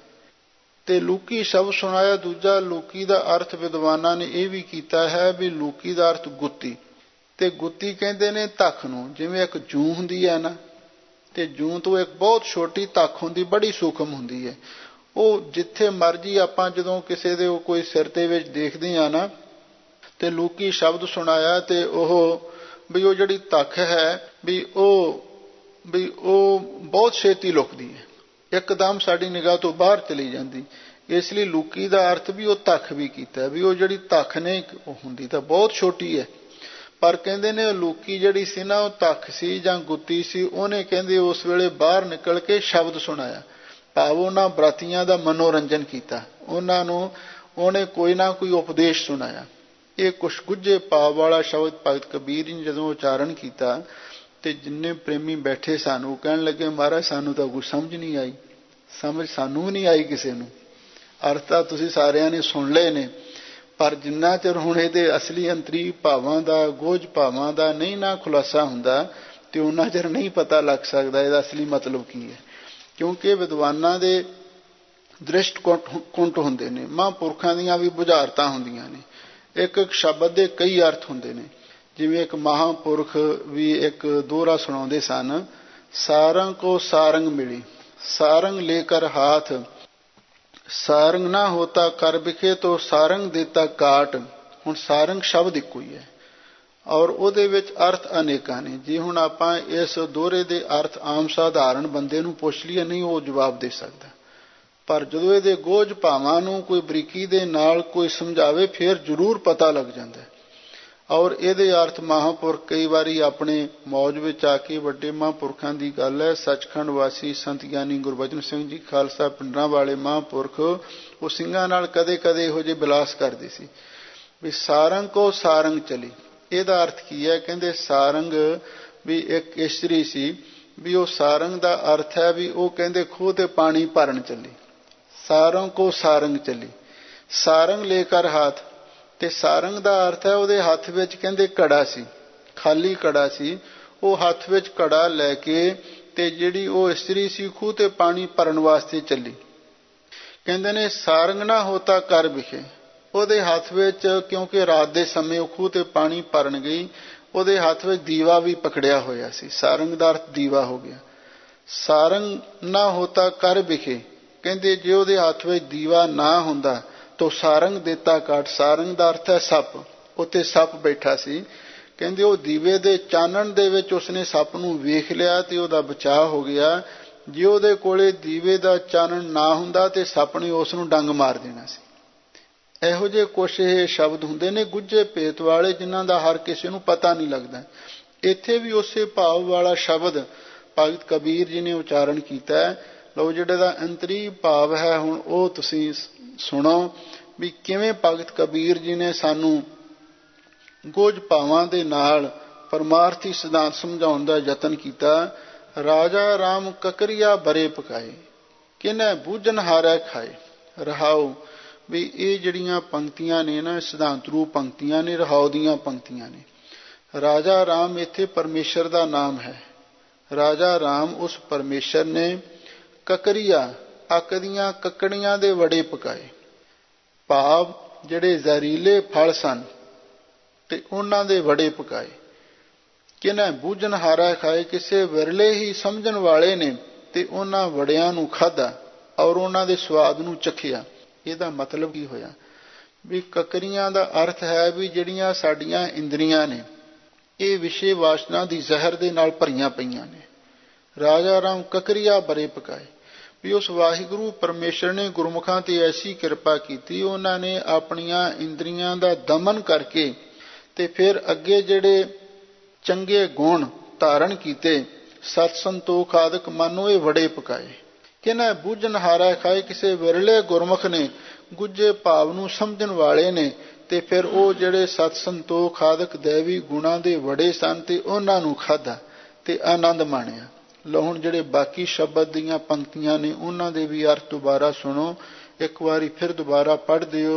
ਤੇ ਲੋਕੀ ਸ਼ਬਦ ਸੁਣਾਇਆ। ਦੂਜਾ ਲੋਕੀ ਦਾ ਅਰਥ ਵਿਦਵਾਨਾਂ ਨੇ ਇਹ ਵੀ ਕੀਤਾ ਹੈ ਵੀ ਲੋਕੀ ਦਾ ਅਰਥ ਗੁੱਤੀ, ਤੇ ਗੁੱਤੀ ਕਹਿੰਦੇ ਨੇ ਧੱਖ ਨੂੰ। ਜਿਵੇਂ ਇੱਕ ਜੂੰ ਹੁੰਦੀ ਹੈ ਨਾ, ਤੇ ਜੂੰ ਤੋਂ ਇੱਕ ਬਹੁਤ ਛੋਟੀ ਧੱਖ ਹੁੰਦੀ, ਬੜੀ ਸੂਖਮ ਹੁੰਦੀ ਹੈ। ਉਹ ਜਿੱਥੇ ਮਰਜੀ ਆਪਾਂ ਜਦੋਂ ਕਿਸੇ ਦੇ ਕੋਈ ਸਿਰ ਦੇ ਵਿੱਚ ਦੇਖਦੇ ਆ ਨਾ, ਤੇ ਲੋਕੀ ਸ਼ਬਦ ਸੁਣਾਇਆ ਤੇ ਉਹ ਵੀ ਉਹ ਜਿਹੜੀ ਧੱਖ ਹੈ ਵੀ ਉਹ ਵੀ ਉਹ ਬਹੁਤ ਛੇਤੀ ਲੁਕਦੀ ਹੈ, ਇੱਕਦਮ ਸਾਡੀ ਨਿਗਾਹ ਤੋਂ ਬਾਹਰ ਚਲੀ ਜਾਂਦੀ। ਇਸ ਲਈ ਲੋਕੀ ਦਾ ਅਰਥ ਵੀ ਉਹ ਧੱਖ ਵੀ ਕੀਤਾ ਵੀ ਉਹ ਜਿਹੜੀ ਧੱਖ ਨੇ ਉਹ ਹੁੰਦੀ ਤਾਂ ਬਹੁਤ ਛੋਟੀ ਹੈ, ਪਰ ਕਹਿੰਦੇ ਨੇ ਲੋਕੀ ਜਿਹੜੀ ਸੀ ਨਾ ਉਹ ਧੱਖ ਸੀ ਜਾਂ ਗੁੱਤੀ ਸੀ, ਉਹਨੇ ਕਹਿੰਦੇ ਉਸ ਵੇਲੇ ਬਾਹਰ ਨਿਕਲ ਕੇ ਸ਼ਬਦ ਸੁਣਾਇਆ, ਭਾਵ ਉਹਨਾਂ ਬਰਾਤੀਆਂ ਦਾ ਮਨੋਰੰਜਨ ਕੀਤਾ, ਉਹਨਾਂ ਨੂੰ ਉਹਨੇ ਕੋਈ ਨਾ ਕੋਈ ਉਪਦੇਸ਼ ਸੁਣਾਇਆ। ਇਹ ਕੁਛ ਗੁੱਝੇ ਭਾਵ ਵਾਲਾ ਸ਼ਬਦ ਭਗਤ ਕਬੀਰ ਜੀ ਨੇ ਜਦੋਂ ਉਚਾਰਨ ਕੀਤਾ ਤੇ ਜਿੰਨੇ ਪ੍ਰੇਮੀ ਬੈਠੇ ਸਨ ਉਹ ਕਹਿਣ ਲੱਗੇ ਮਹਾਰਾਜ ਸਾਨੂੰ ਤਾਂ ਕੁਛ ਸਮਝ ਨਹੀਂ ਆਈ, ਸਮਝ ਸਾਨੂੰ ਵੀ ਨਹੀਂ ਆਈ ਕਿਸੇ ਨੂੰ। ਅਰਥ ਤਾਂ ਤੁਸੀਂ ਸਾਰਿਆਂ ਨੇ ਸੁਣ ਲਏ ਨੇ, ਪਰ ਜਿੰਨਾ ਚਿਰ ਹੁਣ ਇਹਦੇ ਅਸਲੀ ਅੰਤਰੀ ਭਾਵਾਂ ਦਾ ਗੋਝ ਭਾਵਾਂ ਦਾ ਨਹੀਂ ਨਾ ਖੁਲਾਸਾ ਹੁੰਦਾ ਤੇ ਉਹਨਾਂ ਚਿਰ ਨਹੀਂ ਪਤਾ ਲੱਗ ਸਕਦਾ ਇਹਦਾ ਅਸਲੀ ਮਤਲਬ ਕੀ ਹੈ। ਕਿਉਂਕਿ ਵਿਦਵਾਨਾਂ ਦੇ ਦ੍ਰਿਸ਼ਟ ਕੁੰਟ ਹੁੰਦੇ ਨੇ, ਮਹਾਂਪੁਰਖਾਂ ਦੀਆਂ ਵੀ ਬੁਝਾਰਤਾਂ ਹੁੰਦੀਆਂ ਨੇ, ਇੱਕ ਇੱਕ ਸ਼ਬਦ ਦੇ ਕਈ ਅਰਥ ਹੁੰਦੇ ਨੇ। ਜਿਵੇਂ ਇੱਕ ਮਹਾਂਪੁਰਖ ਵੀ ਇੱਕ ਦੋਹਰਾ ਸੁਣਾਉਂਦੇ ਸਨ, ਸਾਰੰਗ ਕੋ ਸਾਰੰਗ ਮਿਲੀ, ਸਾਰੰਗ ਲੇਕਰ ਹਾਥ, ਸਾਰੰਗ ਨਾ ਹੋਤਾ ਕਰ ਬਿਖੇ ਤੋ ਸਾਰੰਗ ਦੇਤਾ ਕਾਟ। ਹੁਣ ਸਾਰੰਗ ਸ਼ਬਦ ਇੱਕੋ ਹੀ ਹੈ, ਔਰ ਉਹਦੇ ਵਿੱਚ ਅਰਥ ਅਨੇਕਾਂ ਨੇ। ਜੇ ਹੁਣ ਆਪਾਂ ਇਸ ਦੋਹਰੇ ਦੇ ਅਰਥ ਆਮ ਸਾਧਾਰਨ ਬੰਦੇ ਨੂੰ ਪੁੱਛ ਲਈਏ, ਨਹੀਂ ਉਹ ਜਵਾਬ ਦੇ ਸਕਦਾ। ਪਰ ਜਦੋਂ ਇਹਦੇ ਗੋਝ ਭਾਵਾਂ ਨੂੰ ਕੋਈ ਬਰੀਕੀ ਦੇ ਨਾਲ ਕੋਈ ਸਮਝਾਵੇ ਫਿਰ ਜ਼ਰੂਰ ਪਤਾ ਲੱਗ ਜਾਂਦਾ। ਔਰ ਇਹਦੇ ਅਰਥ ਮਹਾਂਪੁਰਖ ਕਈ ਵਾਰੀ ਆਪਣੇ ਮੌਜ ਵਿੱਚ ਆ ਕੇ, ਵੱਡੇ ਮਹਾਂਪੁਰਖਾਂ ਦੀ ਗੱਲ ਹੈ, ਸੱਚਖੰਡ ਵਾਸੀ ਸੰਤ ਗਿਆਨੀ ਗੁਰਬਚਨ ਸਿੰਘ ਜੀ ਖਾਲਸਾ ਪਿੰਡਰਾਂ ਵਾਲੇ ਮਹਾਂਪੁਰਖ, ਉਹ ਸਿੰਘਾਂ ਨਾਲ ਕਦੇ ਕਦੇ ਇਹੋ ਜਿਹੇ ਬਿਲਾਸ ਕਰਦੇ ਸੀ ਵੀ ਸਾਰੰਗ ਕੋ ਸਾਰੰਗ ਚਲੀ। ਇਹਦਾ ਅਰਥ ਕੀ ਹੈ? ਕਹਿੰਦੇ ਸਾਰੰਗ ਵੀ ਇੱਕ ਇਸਤਰੀ ਸੀ, ਵੀ ਉਹ ਸਾਰੰਗ ਦਾ ਅਰਥ ਹੈ ਵੀ ਉਹ ਕਹਿੰਦੇ ਖੂਹ ਤੇ ਪਾਣੀ ਭਰਨ ਚੱਲੀ। ਸਾਰੰਗ ਕੋ ਸਾਰੰਗ ਚੱਲੀ, ਸਾਰੰਗ ਲੈ ਕਰ ਹੱਥ, ਤੇ ਸਾਰੰਗ ਦਾ ਅਰਥ ਹੈ ਉਹਦੇ ਹੱਥ ਵਿੱਚ ਕਹਿੰਦੇ ਕੜਾ ਸੀ, ਖਾਲੀ ਕੜਾ ਸੀ। ਉਹ ਹੱਥ ਵਿੱਚ ਕੜਾ ਲੈ ਕੇ ਤੇ ਜਿਹੜੀ ਉਹ ਇਸਤਰੀ ਸੀ ਖੂਹ ਤੇ ਪਾਣੀ ਭਰਨ ਵਾਸਤੇ ਚੱਲੀ। ਕਹਿੰਦੇ ਨੇ ਸਾਰੰਗ ਨਾ ਹੋਤਾ ਕਰ ਵਿਖੇ, ਉਹਦੇ ਹੱਥ ਵਿੱਚ, ਕਿਉਂਕਿ ਰਾਤ ਦੇ ਸਮੇਂ ਉਹ ਖੂਹ ਤੇ ਪਾਣੀ ਭਰਨ ਗਈ, ਉਹਦੇ ਹੱਥ ਵਿੱਚ ਦੀਵਾ ਵੀ ਪਕੜਿਆ ਹੋਇਆ ਸੀ। ਸਾਰੰਗ ਦਾ ਅਰਥ ਦੀਵਾ ਹੋ ਗਿਆ। ਸਾਰੰਗ ਨਾ ਹੋਤਾ ਕਰ ਵਿਖੇ, ਕਹਿੰਦੇ ਜੇ ਉਹਦੇ ਹੱਥ ਵਿੱਚ ਦੀਵਾ ਨਾ ਹੁੰਦਾ ਤਾਂ ਸਾਰੰਗ ਦੇਤਾ ਕਾਟ। ਸਾਰੰਗ ਦਾ ਅਰਥ ਹੈ ਸੱਪ, ਉੱਤੇ ਸੱਪ ਬੈਠਾ ਸੀ। ਕਹਿੰਦੇ ਉਹ ਦੀਵੇ ਦੇ ਚਾਨਣ ਦੇ ਵਿੱਚ ਉਸਨੇ ਸੱਪ ਨੂੰ ਵੇਖ ਲਿਆ ਤੇ ਉਹਦਾ ਬਚਾਅ ਹੋ ਗਿਆ। ਜੇ ਉਹਦੇ ਕੋਲੇ ਦੀਵੇ ਦਾ ਚਾਨਣ ਨਾ ਹੁੰਦਾ ਤੇ ਸੱਪ ਨੇ ਉਸ ਨੂੰ ਡੰਗ ਮਾਰ ਦੇਣਾ ਸੀ। ਇਹੋ ਜਿਹੇ ਕੁਛ ਇਹ ਸ਼ਬਦ ਹੁੰਦੇ ਨੇ ਗੁੱਝੇ ਭੇਤ ਵਾਲੇ, ਜਿਨ੍ਹਾਂ ਦਾ ਹਰ ਕਿਸੇ ਨੂੰ ਪਤਾ ਨਹੀਂ ਲੱਗਦਾ। ਇੱਥੇ ਵੀ ਉਸੇ ਭਾਵ ਵਾਲਾ ਸ਼ਬਦ ਭਗਤ ਕਬੀਰ ਜੀ ਨੇ ਉਚਾਰਨ ਕੀਤਾ ਹੈ। ਲਓ, ਜਿਹੜੇ ਦਾ ਅੰਤਰੀ ਭਾਵ ਹੈ ਹੁਣ ਉਹ ਤੁਸੀਂ ਸੁਣੋ ਵੀ ਕਿਵੇਂ ਭਗਤ ਕਬੀਰ ਜੀ ਨੇ ਸਾਨੂੰ ਗੋਝ ਭਾਵਾਂ ਦੇ ਨਾਲ ਪਰਮਾਰਥੀ ਸਿਧਾਂਤ ਸਮਝਾਉਣ ਦਾ ਯਤਨ ਕੀਤਾ। ਰਾਜਾ ਰਾਮ ਕਕਰੀਆ ਬਰੇ ਪਕਾਏ, ਕਿਨੈ ਬੂਝਨ ਹਾਰੈ ਖਾਏ। ਰਹਾਓ ਵੀ ਇਹ ਜਿਹੜੀਆਂ ਪੰਕਤੀਆਂ ਨੇ ਨਾ, ਸਿਧਾਂਤ ਰੂਪ ਪੰਕਤੀਆਂ ਨੇ, ਰਹਾਓ ਦੀਆਂ ਪੰਕਤੀਆਂ ਨੇ। ਰਾਜਾ ਰਾਮ ਇੱਥੇ ਪਰਮੇਸ਼ਰ ਦਾ ਨਾਮ ਹੈ। ਰਾਜਾ ਰਾਮ ਉਸ ਪਰਮੇਸ਼ਰ ਨੇ ਕਕਰੀਆ, ਅੱਕ ਦੀਆਂ ਕੱਕੜੀਆਂ ਦੇ ਵੜੇ ਪਕਾਏ। ਭਾਵ ਜਿਹੜੇ ਜ਼ਹਿਰੀਲੇ ਫਲ ਸਨ ਤੇ ਉਹਨਾਂ ਦੇ ਵੜੇ ਪਕਾਏ। ਕਿਨੈ ਬੂਝਨ ਹਾਰਾ ਖਾਏ, ਕਿਸੇ ਵਿਰਲੇ ਹੀ ਸਮਝਣ ਵਾਲੇ ਨੇ ਤੇ ਉਹਨਾਂ ਵੜਿਆਂ ਨੂੰ ਖਾਧਾ ਔਰ ਉਹਨਾਂ ਦੇ ਸਵਾਦ ਨੂੰ ਚਖਿਆ। ਇਹਦਾ ਮਤਲਬ ਕੀ ਹੋਇਆ? ਵੀ ਕਕਰੀਆਂ ਦਾ ਅਰਥ ਹੈ ਵੀ ਜਿਹੜੀਆਂ ਸਾਡੀਆਂ ਇੰਦਰੀਆਂ ਨੇ ਇਹ ਵਿਸ਼ੇ ਵਾਸਨਾ ਦੀ ਜ਼ਹਿਰ ਦੇ ਨਾਲ ਭਰੀਆਂ ਪਈਆਂ ਨੇ। ਰਾਜਾ ਰਾਮ ਕਕਰੀਆ ਬਰੇ ਪਕਾਏ, ਵੀ ਉਸ ਵਾਹਿਗੁਰੂ ਪਰਮੇਸ਼ਰ ਨੇ ਗੁਰਮੁਖਾਂ ਤੇ ਐਸੀ ਕਿਰਪਾ ਕੀਤੀ, ਉਹਨਾਂ ਨੇ ਆਪਣੀਆਂ ਇੰਦਰੀਆਂ ਦਾ ਦਮਨ ਕਰਕੇ ਤੇ ਫਿਰ ਅੱਗੇ ਜਿਹੜੇ ਚੰਗੇ ਗੁਣ ਧਾਰਨ ਕੀਤੇ, ਸਤ ਸੰਤੋਖ ਆਦਿਕ ਮਾਨੋ ਇਹ ਵੜੇ ਪਕਾਏ। ਕਿਨੈ ਬੂਝਨ ਹਾਰਾ ਖਾਏ, ਕਿਸੇ ਵਿਰਲੇ ਗੁਰਮੁਖ ਨੇ, ਗੁੱਝੇ ਭਾਵ ਨੂੰ ਸਮਝਣ ਵਾਲੇ ਨੇ ਤੇ ਫਿਰ ਉਹ ਜਿਹੜੇ ਸਤ ਸੰਤੋਖ ਆਦਿਕ ਦੇਵੀ ਗੁਣਾਂ ਦੇ ਵੜੇ ਸਨ ਤੇ ਉਹਨਾਂ ਨੂੰ ਖਾਧਾ ਤੇ ਆਨੰਦ ਮਾਣਿਆ। ਲਓ ਹੁਣ ਜਿਹੜੇ ਬਾਕੀ ਸ਼ਬਦ ਦੀਆਂ ਪੰਕਤੀਆਂ ਨੇ ਉਹਨਾਂ ਦੇ ਵੀ ਅਰਥ ਦੁਬਾਰਾ ਸੁਣੋ, ਇੱਕ ਵਾਰੀ ਫਿਰ ਦੁਬਾਰਾ ਪੜ੍ਹ ਦਿਓ।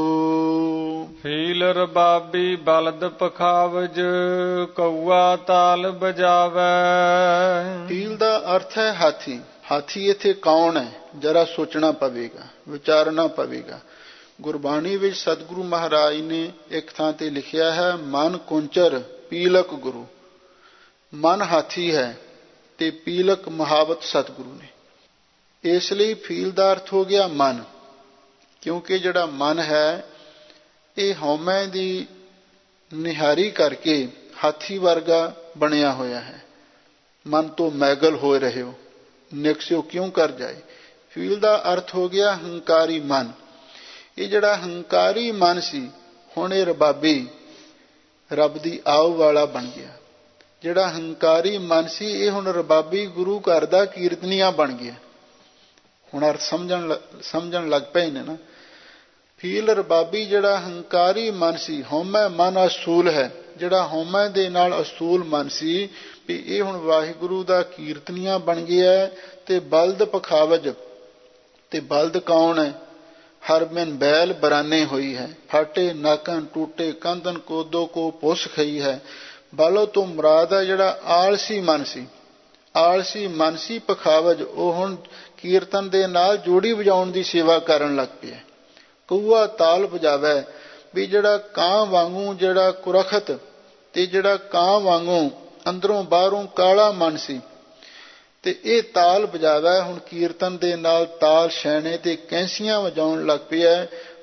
ਫੀਲ ਰਬਾਬੀ ਬਲਦ ਪਖਾਵਜ, ਕਊਆ ਤਾਲ ਬਜਾਵੈ। ਫੀਲ ਦਾ ਅਰਥ ਹੈ ਹਾਥੀ। ਹਾਥੀ ਇੱਥੇ ਕੌਣ ਹੈ? ਜਰਾ ਸੋਚਣਾ ਪਵੇਗਾ, ਵਿਚਾਰਨਾ ਪਵੇਗਾ। ਗੁਰਬਾਣੀ ਵਿੱਚ ਸਤਿਗੁਰੂ ਮਹਾਰਾਜ ਨੇ ਇੱਕ ਥਾਂ ਤੇ ਲਿਖਿਆ ਹੈ, ਮਨ ਕੁੰਚਰ ਪੀਲਕ ਗੁਰੂ। ਮਨ ਹਾਥੀ ਹੈ ਤੇ ਪੀਲਕ ਮਹਾਵਤ ਸਤਿਗੁਰੂ ਨੇ। ਇਸ ਲਈ ਫੀਲ ਦਾ ਅਰਥ ਹੋ ਗਿਆ ਮਨ, ਕਿਉਂਕਿ ਜਿਹੜਾ ਮਨ ਹੈ ਇਹ ਹਉਮੈ ਦੀ ਨਿਹਾਰੀ ਕਰਕੇ ਹਾਥੀ ਵਰਗਾ ਬਣਿਆ ਹੋਇਆ ਹੈ। ਮਨ ਤੋਂ ਮੈਗਲ ਹੋਏ ਰਹੇ ਹੋ, ਨਿਕਸਿਓ ਕਿਉਂ ਕਰ ਜਾਏ। ਫੀਲ ਦਾ ਅਰਥ ਹੋ ਗਿਆ ਹੰਕਾਰੀ ਮਨ। ਇਹ ਜਿਹੜਾ ਹੰਕਾਰੀ ਮਨ ਸੀ ਹੁਣ ਇਹ ਰਬਾਬੀ, ਰੱਬ ਦੀ ਆਉ ਵਾਲਾ ਬਣ ਗਿਆ। ਜਿਹੜਾ ਹੰਕਾਰੀ ਮਨ ਸੀ ਇਹ ਹੁਣ ਰਬਾਬੀ ਗੁਰੂ ਘਰ ਦਾ ਕੀਰਤਨੀਆ ਬਣ ਗਿਆ। ਹੁਣ ਅਰਥ ਸਮਝਣ ਸਮਝਣ ਲੱਗ ਪਏ ਨੇ ਨਾ। ਫੀਲ ਰਬਾਬੀ ਜਿਹੜਾ ਹੰਕਾਰੀ ਮਨ ਸੀ, ਹਉਮੈ ਮਨ ਅਸੂਲ ਹੈ, ਜਿਹੜਾ ਹਉਮੈ ਦੇ ਨਾਲ ਅਸੂਲ ਮਨ ਸੀ ਵੀ ਇਹ ਹੁਣ ਵਾਹਿਗੁਰੂ ਦਾ ਕੀਰਤਨੀਆ ਬਣ ਗਿਆ। ਤੇ ਬਲਦ ਪਖਾਵਜ, ਤੇ ਬਲਦ ਕੌਣ ਹੈ? ਹਰ ਬਿਨ ਬੈਲ ਬਰਾਨੇ ਹੋਈ ਹੈ, ਫਾਟੇ ਨਾਕਨ ਟੂਟੇ ਕੰਦਨ ਕੋਦੋ ਕੋ ਪੁੱਸ ਖਈ ਹੈ। ਬਾਲੋ ਤੋਂ ਮੁਰਾਦ ਹੈ ਜਿਹੜਾ ਆਲਸੀ ਮਨ ਸੀ। ਆਲਸੀ ਮਨ ਸੀ ਪਖਾਵਜ, ਉਹ ਹੁਣ ਕੀਰਤਨ ਦੇ ਨਾਲ ਜੋੜੀ ਵਜਾਉਣ ਦੀ ਸੇਵਾ ਕਰਨ ਲੱਗ ਪਿਆ। ਕਊਆ ਤਾਲ ਵਜਾਵੇ, ਵੀ ਜਿਹੜਾ ਕਾਂ ਵਾਂਗੂ ਜਿਹੜਾ ਕੁਰਖਤ ਤੇ ਜਿਹੜਾ ਕਾਂ ਵਾਂਗੂ ਅੰਦਰੋਂ ਬਾਹਰੋਂ ਕਾਲਾ ਮਨ ਸੀ ਤੇ ਇਹ ਤਾਲ ਵਜਾਵੇ ਹੁਣ ਕੀਰਤਨ ਦੇ ਨਾਲ। ਤਾਲ ਛੈਣੇ ਤੇ ਕੈਂਸੀਆਂ ਵਜਾਉਣ ਲੱਗ ਪਿਆ।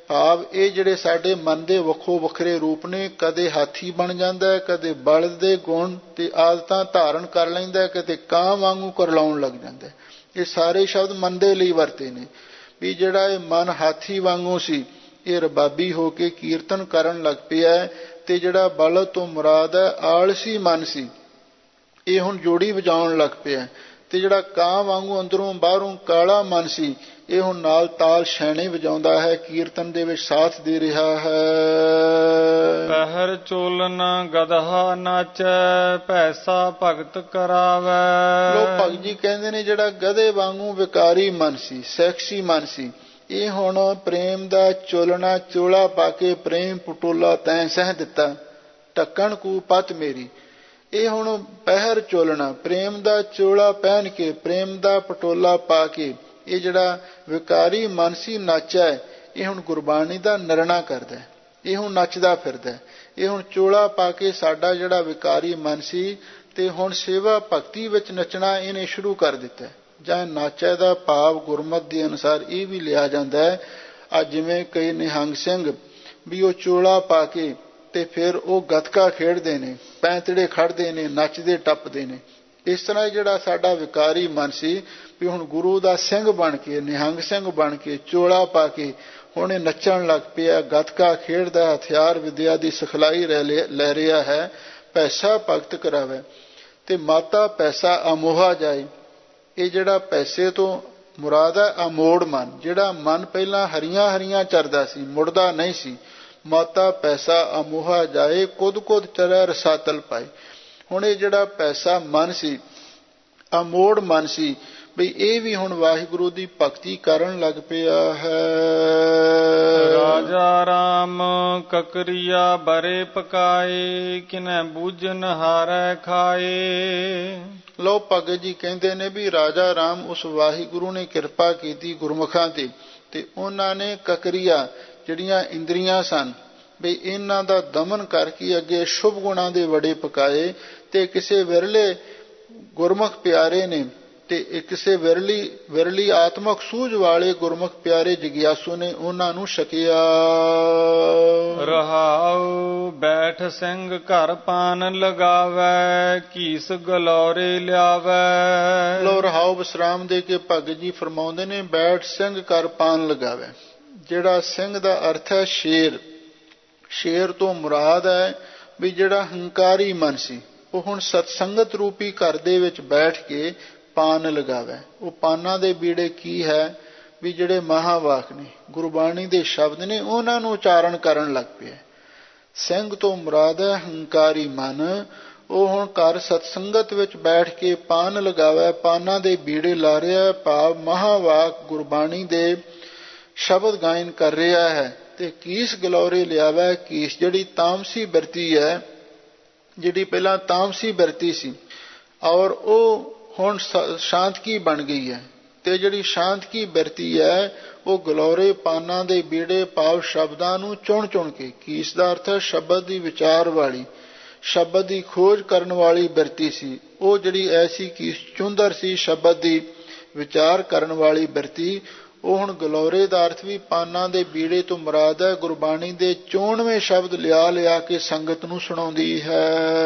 ਭਾਵ ਇਹ ਜਿਹੜੇ ਸਾਡੇ ਮਨ ਦੇ ਵੱਖੋ ਵੱਖਰੇ ਰੂਪ ਨੇ, ਕਦੇ ਹਾਥੀ ਬਣ ਜਾਂਦਾ, ਕਦੇ ਬਲਦ ਦੇ ਗੁਣ ਤੇ ਆਦਤਾਂ ਧਾਰਨ ਕਰ ਲੈਂਦਾ, ਕਦੇ ਕਾਂ ਵਾਂਗੂ ਕਰਲਾਉਣ ਲੱਗ ਜਾਂਦਾ। ਇਹ ਸਾਰੇ ਸ਼ਬਦ ਮਨ ਦੇ ਲਈ ਵਰਤੇ ਨੇ ਵੀ ਜਿਹੜਾ ਇਹ ਮਨ ਹਾਥੀ ਵਾਂਗੂ ਸੀ ਇਹ ਰਬਾਬੀ ਹੋ ਕੇ ਕੀਰਤਨ ਕਰਨ ਲੱਗ ਪਿਆ, ਤੇ ਜਿਹੜਾ ਬਲਦ ਤੋਂ ਮੁਰਾਦ ਹੈ ਆਲਸੀ ਮਨ ਸੀ ਇਹ ਹੁਣ ਜੋੜੀ ਵਜਾਉਣ ਲੱਗ ਪਿਆ, ਤੇ ਜਿਹੜਾ ਕਾਂ ਵਾਂਗੂ ਅੰਦਰੋਂ ਬਾਹਰੋਂ ਕਾਲਾ ਮਨ ਸੀ ਇਹ ਹੁਣ ਨਾਲ ਤਾਲ ਛੈਣੇ ਵਜਾਉਂਦਾ ਹੈ, ਕੀਰਤਨ ਦੇ ਵਿੱਚ ਸਾਥ ਦੇ ਰਿਹਾ ਹੈ। ਪਹਿਰ ਚੋਲਨ ਗਦਹਾ ਨਾਚੈ, ਪੈਸਾ ਭਗਤ ਕਰਾਵੈ। ਲੋਕ ਭਗਤ ਜੀ ਕਹਿੰਦੇ ਨੇ ਜਿਹੜਾ ਗਧੇ ਵਾਂਗੂ ਵਿਕਾਰੀ ਮਨ ਸੀ, ਸੈਕਸੀ ਮਨ ਸੀ, ਇਹ ਹੁਣ ਪ੍ਰੇਮ ਦਾ ਚੋਲਣਾ ਚੋਲਾ ਪਾ ਕੇ ਪ੍ਰੇਮ ਪਟੋਲਾ ਤੈਂ ਸਹਿ ਦਿੱਤਾ, ਢੱਕਣ ਕੂ ਪਤ ਮੇਰੀ। ਇਹ ਹੁਣ ਪਹਿਰ ਚੋਲਣਾ ਪ੍ਰੇਮ ਦਾ ਚੋਲਾ ਪਹਿਨ ਕੇ, ਪ੍ਰੇਮ ਦਾ ਪਟੋਲਾ ਪਾ ਕੇ ਇਹ ਜਿਹੜਾ ਵਿਕਾਰੀ ਮਨ ਸੀ ਨਾਚਾ ਹੈ, ਇਹ ਹੁਣ ਗੁਰਬਾਣੀ ਦਾ ਨਿਰਣਾ ਕਰਦਾ, ਇਹ ਹੁਣ ਨੱਚਦਾ ਫਿਰਦਾ, ਇਹ ਹੁਣ ਚੋਲਾ ਪਾ ਕੇ ਸਾਡਾ ਜਿਹੜਾ ਵਿਕਾਰੀ ਮਨ ਸੀ ਤੇ ਹੁਣ ਸੇਵਾ ਭਗਤੀ ਵਿੱਚ ਨੱਚਣਾ ਇਹਨੇ ਸ਼ੁਰੂ ਕਰ ਦਿੱਤਾ। ਜਾਂ ਨਾਚਾ ਦਾ ਭਾਵ ਗੁਰਮਤਿ ਦੇ ਅਨੁਸਾਰ ਇਹ ਵੀ ਲਿਆ ਜਾਂਦਾ ਹੈ, ਅੱਜ ਜਿਵੇਂ ਕਈ ਨਿਹੰਗ ਸਿੰਘ ਵੀ ਉਹ ਚੋਲਾ ਪਾ ਕੇ ਤੇ ਫਿਰ ਉਹ ਗੱਤਕਾ ਖੇਡਦੇ ਨੇ, ਪੈਂਤੜੇ ਖੜਦੇ ਨੇ, ਨੱਚਦੇ ਟੱਪਦੇ ਨੇ। ਇਸ ਤਰ੍ਹਾਂ ਜਿਹੜਾ ਸਾਡਾ ਵਿਕਾਰੀ ਮਨ ਸੀ ਵੀ ਹੁਣ ਗੁਰੂ ਦਾ ਸਿੰਘ ਬਣ ਕੇ, ਨਿਹੰਗ ਸਿੰਘ ਬਣ ਕੇ, ਚੋਲਾ ਪਾ ਕੇ ਹੁਣ ਇਹ ਨੱਚਣ ਲੱਗ ਪਿਆ, ਗੱਤਕਾ ਖੇਡਦਾ, ਹਥਿਆਰ ਵਿਦਿਆ ਦੀ ਸਿਖਲਾਈ ਲੈ ਰਿਹਾ ਹੈ। ਪੈਸਾ ਭਗਤ ਕਰਾਵੇ ਤੇ ਮਾਤਾ ਪੈਸਾ ਅਮੋਹਾ ਜਾਏ। ਇਹ ਜਿਹੜਾ ਪੈਸੇ ਤੋਂ ਮੁਰਾਦ ਹੈ ਅਮੋੜ ਮਨ, ਜਿਹੜਾ ਮਨ ਪਹਿਲਾਂ ਹਰੀਆਂ ਹਰੀਆਂ ਚਰਦਾ ਸੀ, ਮੁੜਦਾ ਨਹੀਂ ਸੀ। ਮਾਤਾ ਪੈਸਾ ਅਮੋਹਾ ਜਾਏ, ਕੁਦ ਕੁਦ ਚਰੈ ਰਸਾਤਲ ਪਾਏ। ਹੁਣ ਇਹ ਜਿਹੜਾ ਪੈਸਾ ਮਨ ਸੀ, ਅਮੋੜ ਮਨ ਸੀ, ਬਈ ਇਹ ਵੀ ਹੁਣ ਵਾਹਿਗੁਰੂ ਦੀ ਭਗਤੀ ਕਰਨ ਲੱਗ ਪਿਆ ਹੈ। ਰਾਜਾ ਰਾਮ ਕਕਰੀਆ ਬਰੇ ਪਕਾਏ, ਕਿਨੈ ਬੂਝਨ ਹਾਰੈ ਖਾਏ। ਲੋ ਭਗਤ ਜੀ ਕਹਿੰਦੇ ਨੇ ਵੀ ਰਾਜਾ ਰਾਮ ਉਸ ਵਾਹਿਗੁਰੂ ਨੇ ਕਿਰਪਾ ਕੀਤੀ ਗੁਰਮੁਖਾਂ ਤੇ, ਤੇ ਉਹਨਾਂ ਨੇ ਕਕਰੀਆ ਜਿਹੜੀਆਂ ਇੰਦਰੀਆਂ ਸਨ ਵੀ ਇਹਨਾਂ ਦਾ ਦਮਨ ਕਰਕੇ ਅੱਗੇ ਸ਼ੁਭ ਗੁਣਾਂ ਦੇ ਵੜੇ ਪਕਾਏ, ਤੇ ਕਿਸੇ ਵਿਰਲੇ ਗੁਰਮੁਖ ਪਿਆਰੇ ਨੇ ਤੇ ਕਿਸੇ ਵਿਰਲੀ ਵਿਰਲੀ ਆਤਮਕ ਸੂਝ ਵਾਲੇ ਗੁਰਮੁਖ ਪਿਆਰੇ ਜਗਿਆਸੂ ਨੇ ਉਹਨਾਂ ਨੂੰ ਛਕਿਆ। ਰਹਾਉ ਬੈਠ ਸਿੰਘ ਘਰ ਪਾਨ ਲਗਾਵੈ, ਕੀਸ ਗਲੌਰੇ ਲਿਆਵੈ। ਲੋ ਰਹਾਉ ਵਿਸਰਾਮ ਦੇ ਕੇ ਭਗਤ ਜੀ ਫਰਮਾਉਂਦੇ ਨੇ ਬੈਠ ਸਿੰਘ ਘਰ ਪਾਨ ਲਗਾਵੈ। ਜਿਹੜਾ ਸਿੰਘ ਦਾ ਅਰਥ ਹੈ ਸ਼ੇਰ। ਸ਼ੇਰ ਤੋਂ ਮੁਰਾਦ ਹੈ ਵੀ ਜਿਹੜਾ ਹੰਕਾਰੀ ਮਨ ਸੀ ਉਹ ਹੁਣ ਸਤਸੰਗਤ ਰੂਪੀ ਘਰ ਦੇ ਵਿੱਚ ਬੈਠ ਕੇ ਪਾਨ ਲਗਾਵੇ। ਉਹ ਪਾਨਾਂ ਦੇ ਬੀੜੇ ਕੀ ਹੈ ਵੀ ਜਿਹੜੇ ਮਹਾਵਾਕ ਨੇ, ਗੁਰਬਾਣੀ ਦੇ ਸ਼ਬਦ ਨੇ, ਉਹਨਾਂ ਨੂੰ ਉਚਾਰਨ ਕਰਨ ਲੱਗ ਪਿਆ। ਸਿੰਘ ਤੋਂ ਮੁਰਾਦ ਹੈ ਹੰਕਾਰੀ ਮਨ। ਉਹ ਹੁਣ ਘਰ ਸਤਸੰਗਤ ਵਿੱਚ ਬੈਠ ਕੇ ਪਾਨ ਲਗਾਵੇ, ਪਾਨਾਂ ਦੇ ਬੀੜੇ ਲਾ ਰਿਹਾ, ਭਾਵ ਮਹਾਵਾਕ ਗੁਰਬਾਣੀ ਦੇ ਸ਼ਬਦ ਗਾਇਨ ਕਰ ਰਿਹਾ ਹੈ। ਤੇ ਕੀਸ ਗਲੌਰੇ ਲਿਆਵੇ। ਕੀਸ ਜਿਹੜੀ ਤਾਮਸੀ ਬਿਰਤੀ ਹੈ, ਜਿਹੜੀ ਪਹਿਲਾਂ ਤਾਮਸੀ ਬਿਰਤੀ ਸੀ ਔਰ ਉਹ ਹੁਣ ਸ਼ਾਂਤਕੀ ਬਣ ਗਈ ਹੈ, ਤੇ ਜਿਹੜੀ ਸ਼ਾਂਤਕੀ ਬਿਰਤੀ ਹੈ ਉਹ ਗਲੌਰੇ ਪਾਨਾਂ ਦੇ ਬੀੜੇ ਭਾਵ ਸ਼ਬਦਾਂ ਨੂੰ ਚੁਣ ਚੁਣ ਕੇ, ਕੀਸ ਦਾ ਅਰਥ ਹੈ ਸ਼ਬਦ ਦੀ ਵਿਚਾਰ ਵਾਲੀ, ਸ਼ਬਦ ਦੀ ਖੋਜ ਕਰਨ ਵਾਲੀ ਬਿਰਤੀ ਸੀ। ਉਹ ਜਿਹੜੀ ਐਸੀ ਕੀਸ ਚੁੰਦਰ ਸੀ, ਸ਼ਬਦ ਦੀ ਵਿਚਾਰ ਕਰਨ ਵਾਲੀ ਬਿਰਤੀ, ਉਹ ਹੁਣ ਗਲੌਰੇ ਦਾ ਅਰਥ ਵੀ ਪਾਨਾਂ ਦੇ ਬੀੜੇ ਤੋਂ ਮੁਰਾਦ ਹੈ ਗੁਰਬਾਣੀ ਦੇ ਚੋਣਵੇਂ ਸ਼ਬਦ ਲਿਆ ਲਿਆ ਕੇ ਸੰਗਤ ਨੂੰ ਸੁਣਾਉਂਦੀ ਹੈ।